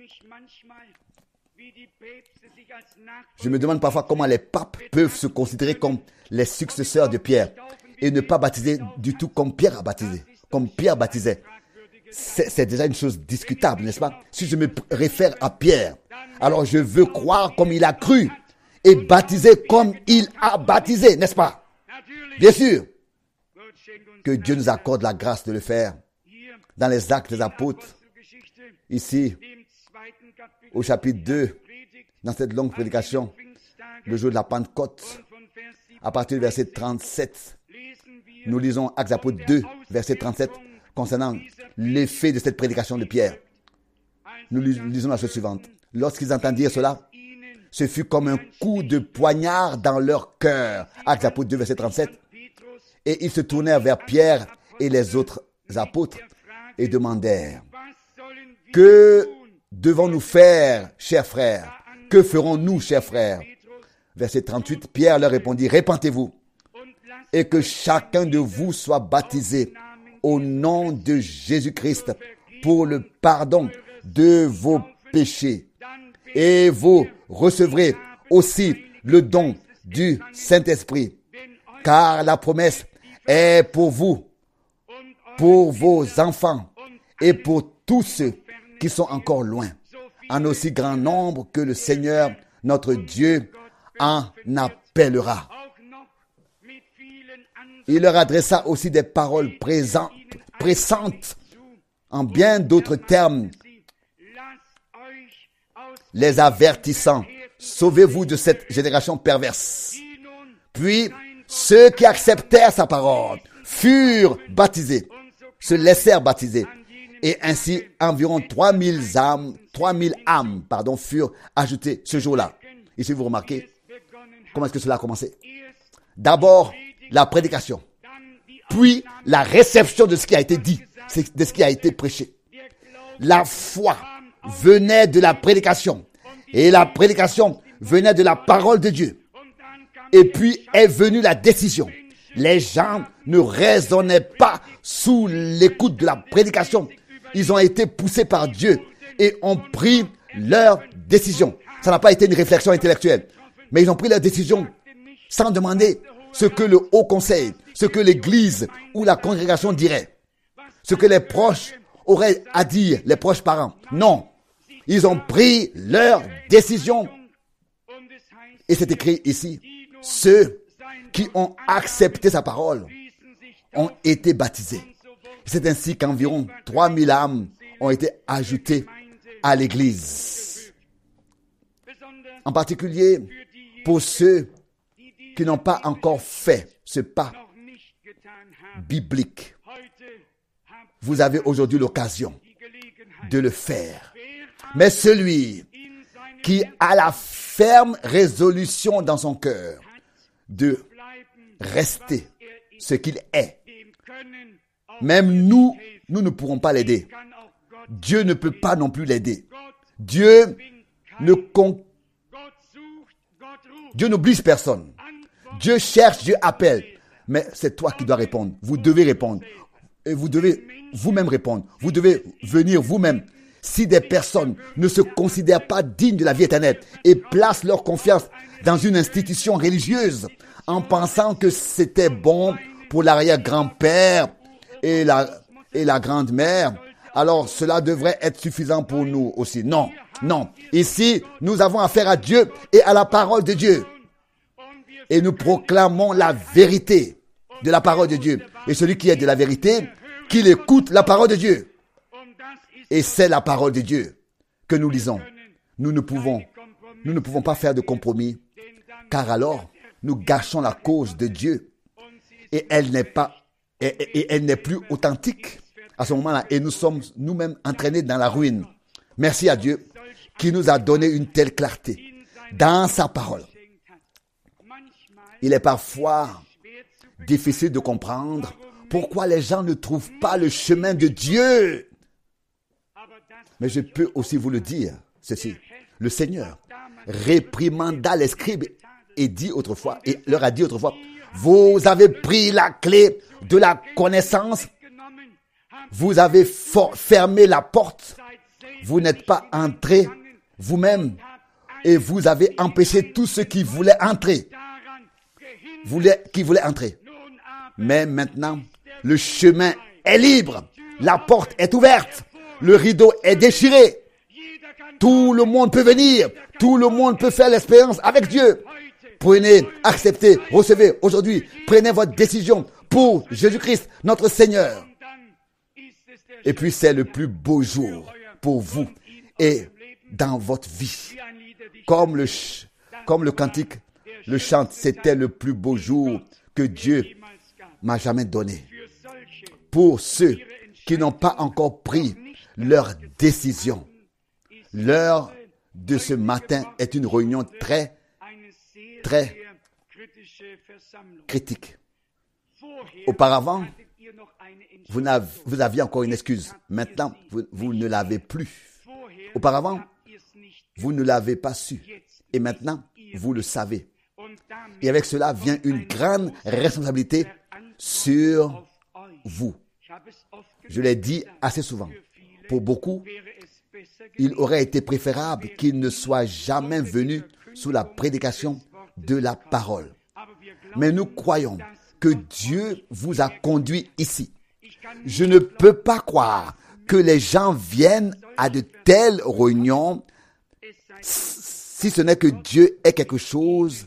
Je me demande parfois comment les papes peuvent se considérer comme les successeurs de Pierre et ne pas baptiser du tout comme Pierre a baptisé, comme Pierre baptisait. C'est déjà une chose discutable, n'est-ce pas? Si je me réfère à Pierre, alors je veux croire comme il a cru et baptiser comme il a baptisé, n'est-ce pas? Bien sûr que Dieu nous accorde la grâce de le faire. Dans les Actes des Apôtres, ici, au chapitre 2, dans cette longue prédication, le jour de la Pentecôte, à partir du verset 37, nous lisons Actes des Apôtres 2, verset 37, concernant l'effet de cette prédication de Pierre. Nous lisons la chose suivante. Lorsqu'ils entendirent cela, ce fut comme un coup de poignard dans leur cœur. Actes des Apôtres 2, verset 37. Et ils se tournèrent vers Pierre et les autres apôtres et demandèrent, « Que devons-nous faire, chers frères? Que ferons-nous, chers frères ?» Verset 38, Pierre leur répondit, « Repentez-vous et que chacun de vous soit baptisé au nom de Jésus-Christ pour le pardon de vos péchés. Et vous recevrez aussi le don du Saint-Esprit, car la promesse est pour vous, pour vos enfants et pour tous ceux qui sont encore loin, en aussi grand nombre que le Seigneur, notre Dieu, en appellera. » Il leur adressa aussi des paroles pressantes, en bien d'autres termes, les avertissant, « Sauvez-vous de cette génération perverse. » Puis, ceux qui acceptèrent sa parole furent baptisés, se laissèrent baptiser. Et ainsi, environ 3000 âmes furent ajoutées ce jour-là. Ici, vous remarquez comment est-ce que cela a commencé. D'abord, la prédication, puis la réception de ce qui a été dit, de ce qui a été prêché. La foi venait de la prédication et la prédication venait de la parole de Dieu. Et puis est venue la décision. Les gens ne raisonnaient pas sous l'écoute de la prédication. Ils ont été poussés par Dieu et ont pris leur décision. Ça n'a pas été une réflexion intellectuelle, mais ils ont pris leur décision sans demander ce que le haut conseil, ce que l'église ou la congrégation dirait, ce que les proches auraient à dire, les proches parents. Non, Ils ont pris leur décision. Et c'est écrit ici, ceux qui ont accepté sa parole ont été baptisés. C'est ainsi qu'environ 3000 âmes ont été ajoutées à l'Église. En particulier pour ceux qui n'ont pas encore fait ce pas biblique. Vous avez aujourd'hui l'occasion de le faire. Mais celui qui a la ferme résolution dans son cœur de rester ce qu'il est, même nous ne pourrons pas l'aider. Dieu ne peut pas non plus l'aider. Dieu n'oblige personne. Dieu cherche, Dieu appelle. Mais c'est toi qui dois répondre. Vous devez répondre. Et vous devez vous-même répondre. Vous devez venir vous-même. Si des personnes ne se considèrent pas dignes de la vie éternelle et placent leur confiance dans une institution religieuse en pensant que c'était bon pour l'arrière-grand-père et la grande-mère, alors cela devrait être suffisant pour nous aussi. Non, non. Ici, nous avons affaire à Dieu et à la parole de Dieu. Et nous proclamons la vérité de la parole de Dieu. Et celui qui est de la vérité, qu'il écoute la parole de Dieu. Et c'est la parole de Dieu que nous lisons. Nous ne pouvons pas faire de compromis, car alors nous gâchons la cause de Dieu et elle n'est plus authentique à ce moment-là. Et nous sommes nous-mêmes entraînés dans la ruine. Merci à Dieu qui nous a donné une telle clarté dans sa parole. Il est parfois difficile de comprendre pourquoi les gens ne trouvent pas le chemin de Dieu. Mais je peux aussi vous le dire, ceci. Le Seigneur réprimanda les scribes et leur a dit autrefois, vous avez pris la clé de la connaissance, vous avez fermé la porte, vous n'êtes pas entrés vous-même et vous avez empêché tous ceux qui voulaient entrer. Mais maintenant, le chemin est libre, la porte est ouverte. Le rideau est déchiré. Tout le monde peut venir. Tout le monde peut faire l'expérience avec Dieu. Prenez, acceptez, recevez aujourd'hui. Prenez votre décision pour Jésus-Christ, notre Seigneur. Et puis c'est le plus beau jour pour vous et dans votre vie. Comme le cantique le chante, c'était le plus beau jour que Dieu m'a jamais donné. Pour ceux qui n'ont pas encore pris leur décision. L'heure de ce matin est une réunion très, très critique. Auparavant, vous aviez encore une excuse. Maintenant, vous ne l'avez plus. Auparavant, vous ne l'avez pas su. Et maintenant, vous le savez. Et avec cela vient une grande responsabilité sur vous. Je l'ai dit assez souvent. Pour beaucoup, il aurait été préférable qu'ils ne soient jamais venus sous la prédication de la parole. Mais nous croyons que Dieu vous a conduit ici. Je ne peux pas croire que les gens viennent à de telles réunions si ce n'est que Dieu ait quelque chose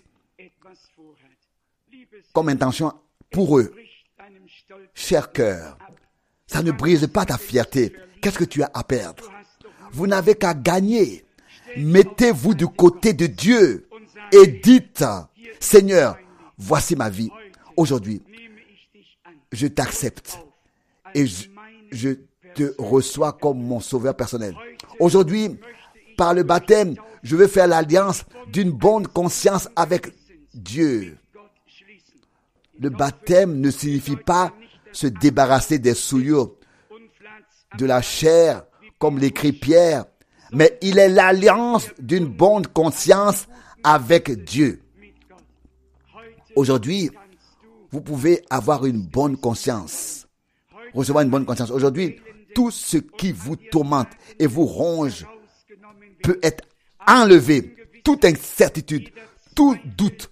comme intention pour eux. Cher cœur, ça ne brise pas ta fierté. Qu'est-ce que tu as à perdre? Vous n'avez qu'à gagner. Mettez-vous du côté de Dieu et dites, Seigneur, voici ma vie. Aujourd'hui, je t'accepte et je te reçois comme mon sauveur personnel. Aujourd'hui, par le baptême, je veux faire l'alliance d'une bonne conscience avec Dieu. Le baptême ne signifie pas se débarrasser des souillures de la chair, comme l'écrit Pierre, mais il est l'alliance d'une bonne conscience avec Dieu. Aujourd'hui, vous pouvez avoir une bonne conscience, recevoir une bonne conscience. Aujourd'hui, tout ce qui vous tourmente et vous ronge peut être enlevé. Toute incertitude, tout doute,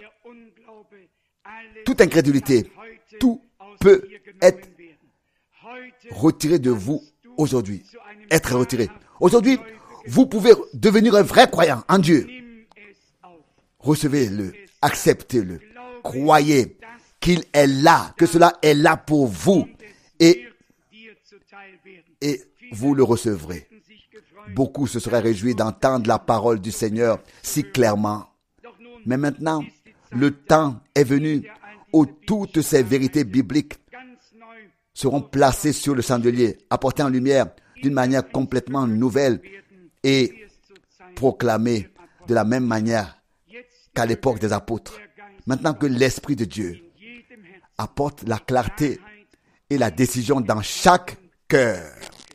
toute incrédulité, tout peut être retiré de vous aujourd'hui. Être retiré. Aujourd'hui, vous pouvez devenir un vrai croyant en Dieu. Recevez-le, acceptez-le, croyez qu'il est là, que cela est là pour vous et vous le recevrez. Beaucoup se seraient réjouis d'entendre la parole du Seigneur si clairement. Mais maintenant, le temps est venu où toutes ces vérités bibliques seront placées sur le chandelier, apportées en lumière d'une manière complètement nouvelle et proclamées de la même manière qu'à l'époque des apôtres. Maintenant que l'Esprit de Dieu apporte la clarté et la décision dans chaque cœur,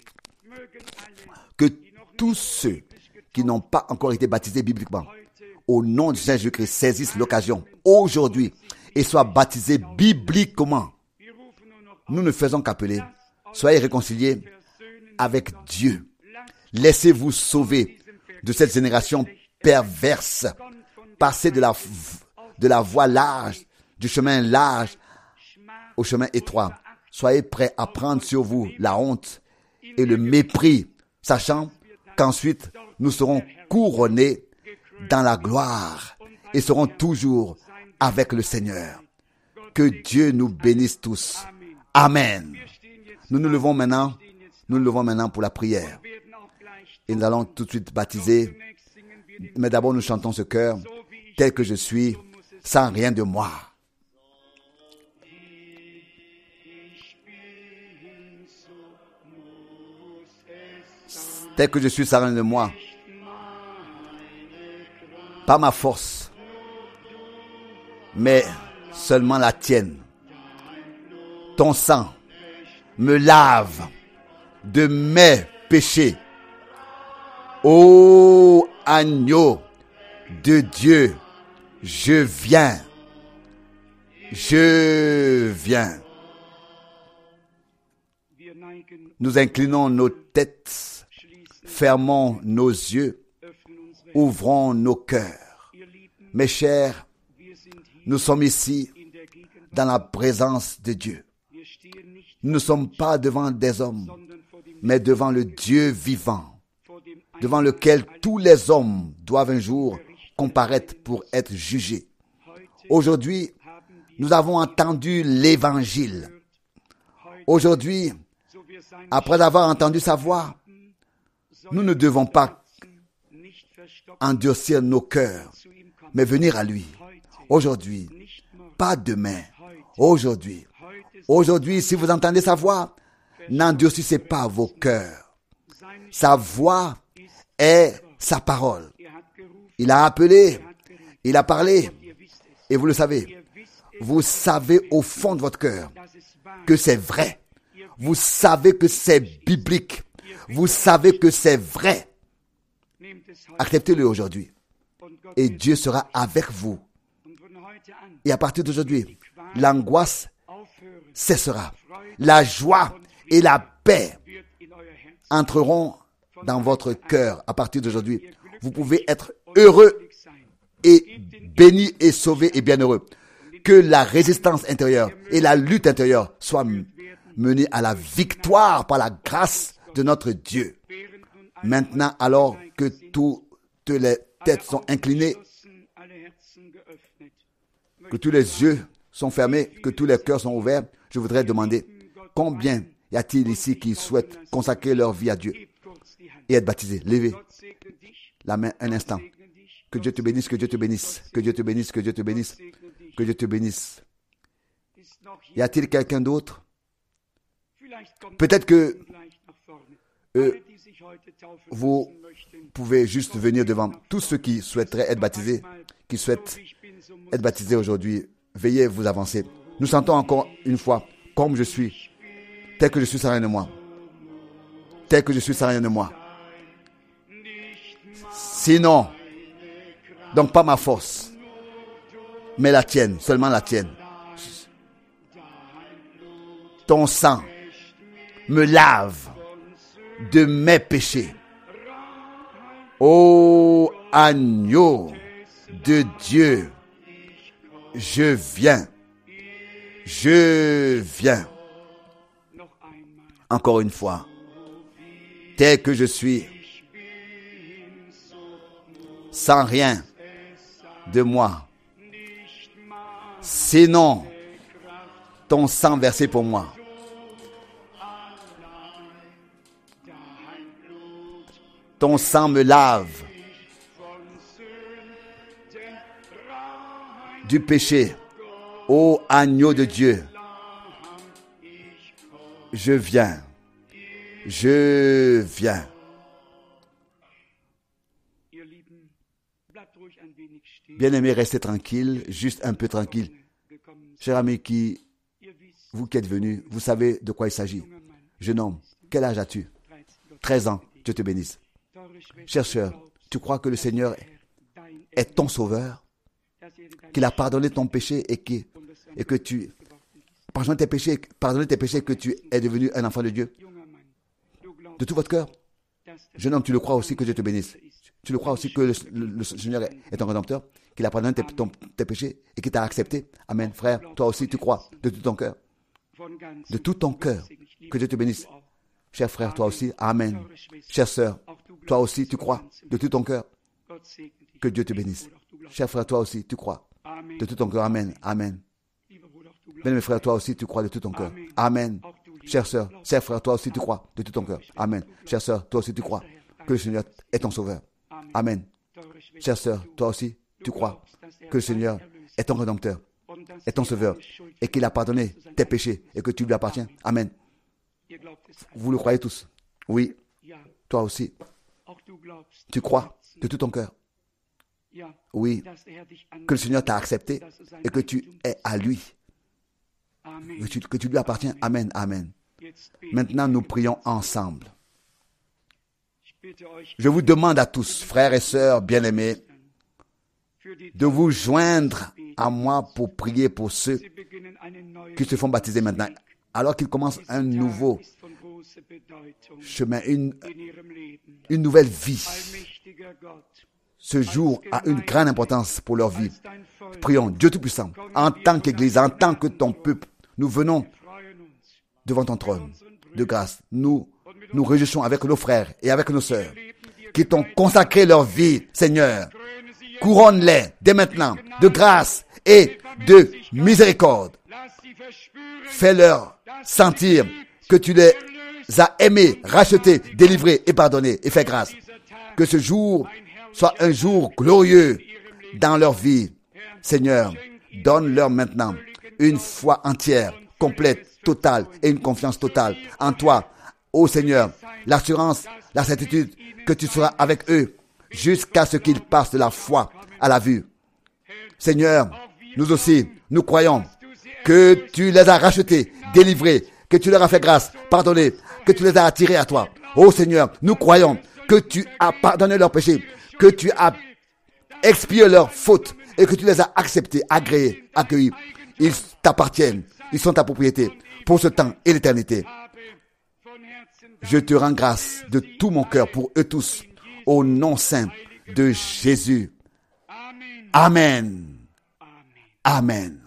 que tous ceux qui n'ont pas encore été baptisés bibliquement, au nom de Jésus-Christ, saisissent l'occasion aujourd'hui et soient baptisés bibliquement. Nous ne faisons qu'appeler. Soyez réconciliés avec Dieu. Laissez-vous sauver de cette génération perverse. Passez de la voie large, du chemin large au chemin étroit. Soyez prêts à prendre sur vous la honte et le mépris, sachant qu'ensuite nous serons couronnés dans la gloire et serons toujours avec le Seigneur. Que Dieu nous bénisse tous. Amen. Nous nous levons maintenant pour la prière. Et nous allons tout de suite baptiser. Mais d'abord nous chantons ce chœur. Tel que je suis, sans rien de moi. Tel que je suis, sans rien de moi. Pas ma force, mais seulement la tienne. Ton sang me lave de mes péchés. Ô agneau de Dieu, je viens. Nous inclinons nos têtes, fermons nos yeux, ouvrons nos cœurs. Mes chers, nous sommes ici dans la présence de Dieu. Nous ne sommes pas devant des hommes, mais devant le Dieu vivant, devant lequel tous les hommes doivent un jour comparaître pour être jugés. Aujourd'hui, nous avons entendu l'Évangile. Aujourd'hui, après avoir entendu sa voix, nous ne devons pas endurcir nos cœurs, mais venir à lui. Aujourd'hui, pas demain. Aujourd'hui. Aujourd'hui, si vous entendez sa voix, n'endurcissez pas vos cœurs. Sa voix est sa parole. Il a appelé, il a parlé, et vous le savez. Vous savez au fond de votre cœur que c'est vrai. Vous savez que c'est biblique. Vous savez que c'est vrai. Acceptez-le aujourd'hui. Et Dieu sera avec vous. Et à partir d'aujourd'hui, l'angoisse cessera. La joie et la paix entreront dans votre cœur à partir d'aujourd'hui. Vous pouvez être heureux et béni et sauvé et bienheureux. Que la résistance intérieure et la lutte intérieure soient menées à la victoire par la grâce de notre Dieu. Maintenant, alors que toutes les têtes sont inclinées, que tous les yeux sont fermés, que tous les cœurs sont ouverts, je voudrais demander combien y a-t-il ici qui souhaitent consacrer leur vie à Dieu et être baptisés. Levez la main un instant. Que Dieu te bénisse, que Dieu te bénisse, que Dieu te bénisse, que Dieu te bénisse, que Dieu te bénisse. Y a-t-il quelqu'un d'autre? Peut-être que vous pouvez juste venir devant tous ceux qui souhaiteraient être baptisés, qui souhaitent être baptisés aujourd'hui. Veuillez vous avancer. Nous sentons encore une fois, comme je suis, tel que je suis sans rien de moi. Tel que je suis sans rien de moi. Sinon, donc pas ma force, mais la tienne, seulement la tienne. Ton sang me lave de mes péchés. Ô agneau de Dieu, je viens. Encore une fois, tel que je suis, sans rien de moi. Sinon, ton sang versé pour moi. Ton sang me lave du péché. Ô agneau de Dieu, je viens. Je viens. Bien-aimés, restez tranquille, juste un peu tranquille. Cher ami, vous qui êtes venu, vous savez de quoi il s'agit. Jeune homme, quel âge as-tu? 13 ans, Dieu te bénisse. Chère sœur, tu crois que le Seigneur est ton sauveur? Qu'il a pardonné ton péché et que tu... Pardonné tes péchés, que tu es devenu un enfant de Dieu? De tout votre cœur? Jeune homme, tu le crois aussi que Dieu te bénisse? Tu le crois aussi que le Seigneur est ton rédempteur? Qu'il a pardonné tes péchés et qu'il t'a accepté? Amen. Frère, toi aussi tu crois de tout ton cœur? De tout ton cœur. Que Dieu te bénisse. Cher frère, toi aussi. Amen. Chère sœur, toi aussi tu crois de tout ton cœur? Que Dieu te bénisse. Cher frère, toi aussi tu crois de tout ton cœur. Amen. Amen. Bien, mes frères, toi aussi tu crois de tout ton cœur. Amen. Chère sœur, cher frère, toi aussi tu crois de tout ton cœur. Amen. Chère sœur, toi aussi tu crois que le Seigneur est ton sauveur. Amen. Chère sœur, toi aussi tu crois que le Seigneur est ton rédempteur, est ton sauveur, et qu'il a pardonné tes péchés et que tu lui appartiens. Amen. Vous le croyez tous? Oui. Toi aussi. Tu crois de tout ton cœur? Oui. Que le Seigneur t'a accepté et que tu es à lui. Que tu lui appartiens. Amen. Amen. Maintenant, nous prions ensemble. Je vous demande à tous, frères et sœurs bien-aimés, de vous joindre à moi pour prier pour ceux qui se font baptiser maintenant, alors qu'ils commencent un nouveau chemin, une nouvelle vie. Ce jour a une grande importance pour leur vie. Prions, Dieu Tout-Puissant, en tant qu'Église, en tant que ton peuple, nous venons devant ton trône de grâce. Nous nous réjouissons avec nos frères et avec nos sœurs qui t'ont consacré leur vie, Seigneur. Couronne-les dès maintenant de grâce et de miséricorde. Fais-leur sentir que tu les as aimés, rachetés, délivrés et pardonnés et fais grâce. Que ce jour soit un jour glorieux dans leur vie. Seigneur, donne-leur maintenant une foi entière, complète, totale et une confiance totale en toi. Ô Seigneur, l'assurance, la certitude que tu seras avec eux jusqu'à ce qu'ils passent de la foi à la vue. Seigneur, nous aussi, nous croyons que tu les as rachetés, délivrés, que tu leur as fait grâce, pardonnés, que tu les as attirés à toi. Ô Seigneur, nous croyons que tu as pardonné leurs péchés, que tu as expié leurs fautes et que tu les as acceptés, agréés, accueillis. Ils t'appartiennent, ils sont ta propriété pour ce temps et l'éternité. Je te rends grâce de tout mon cœur pour eux tous, au nom saint de Jésus. Amen. Amen.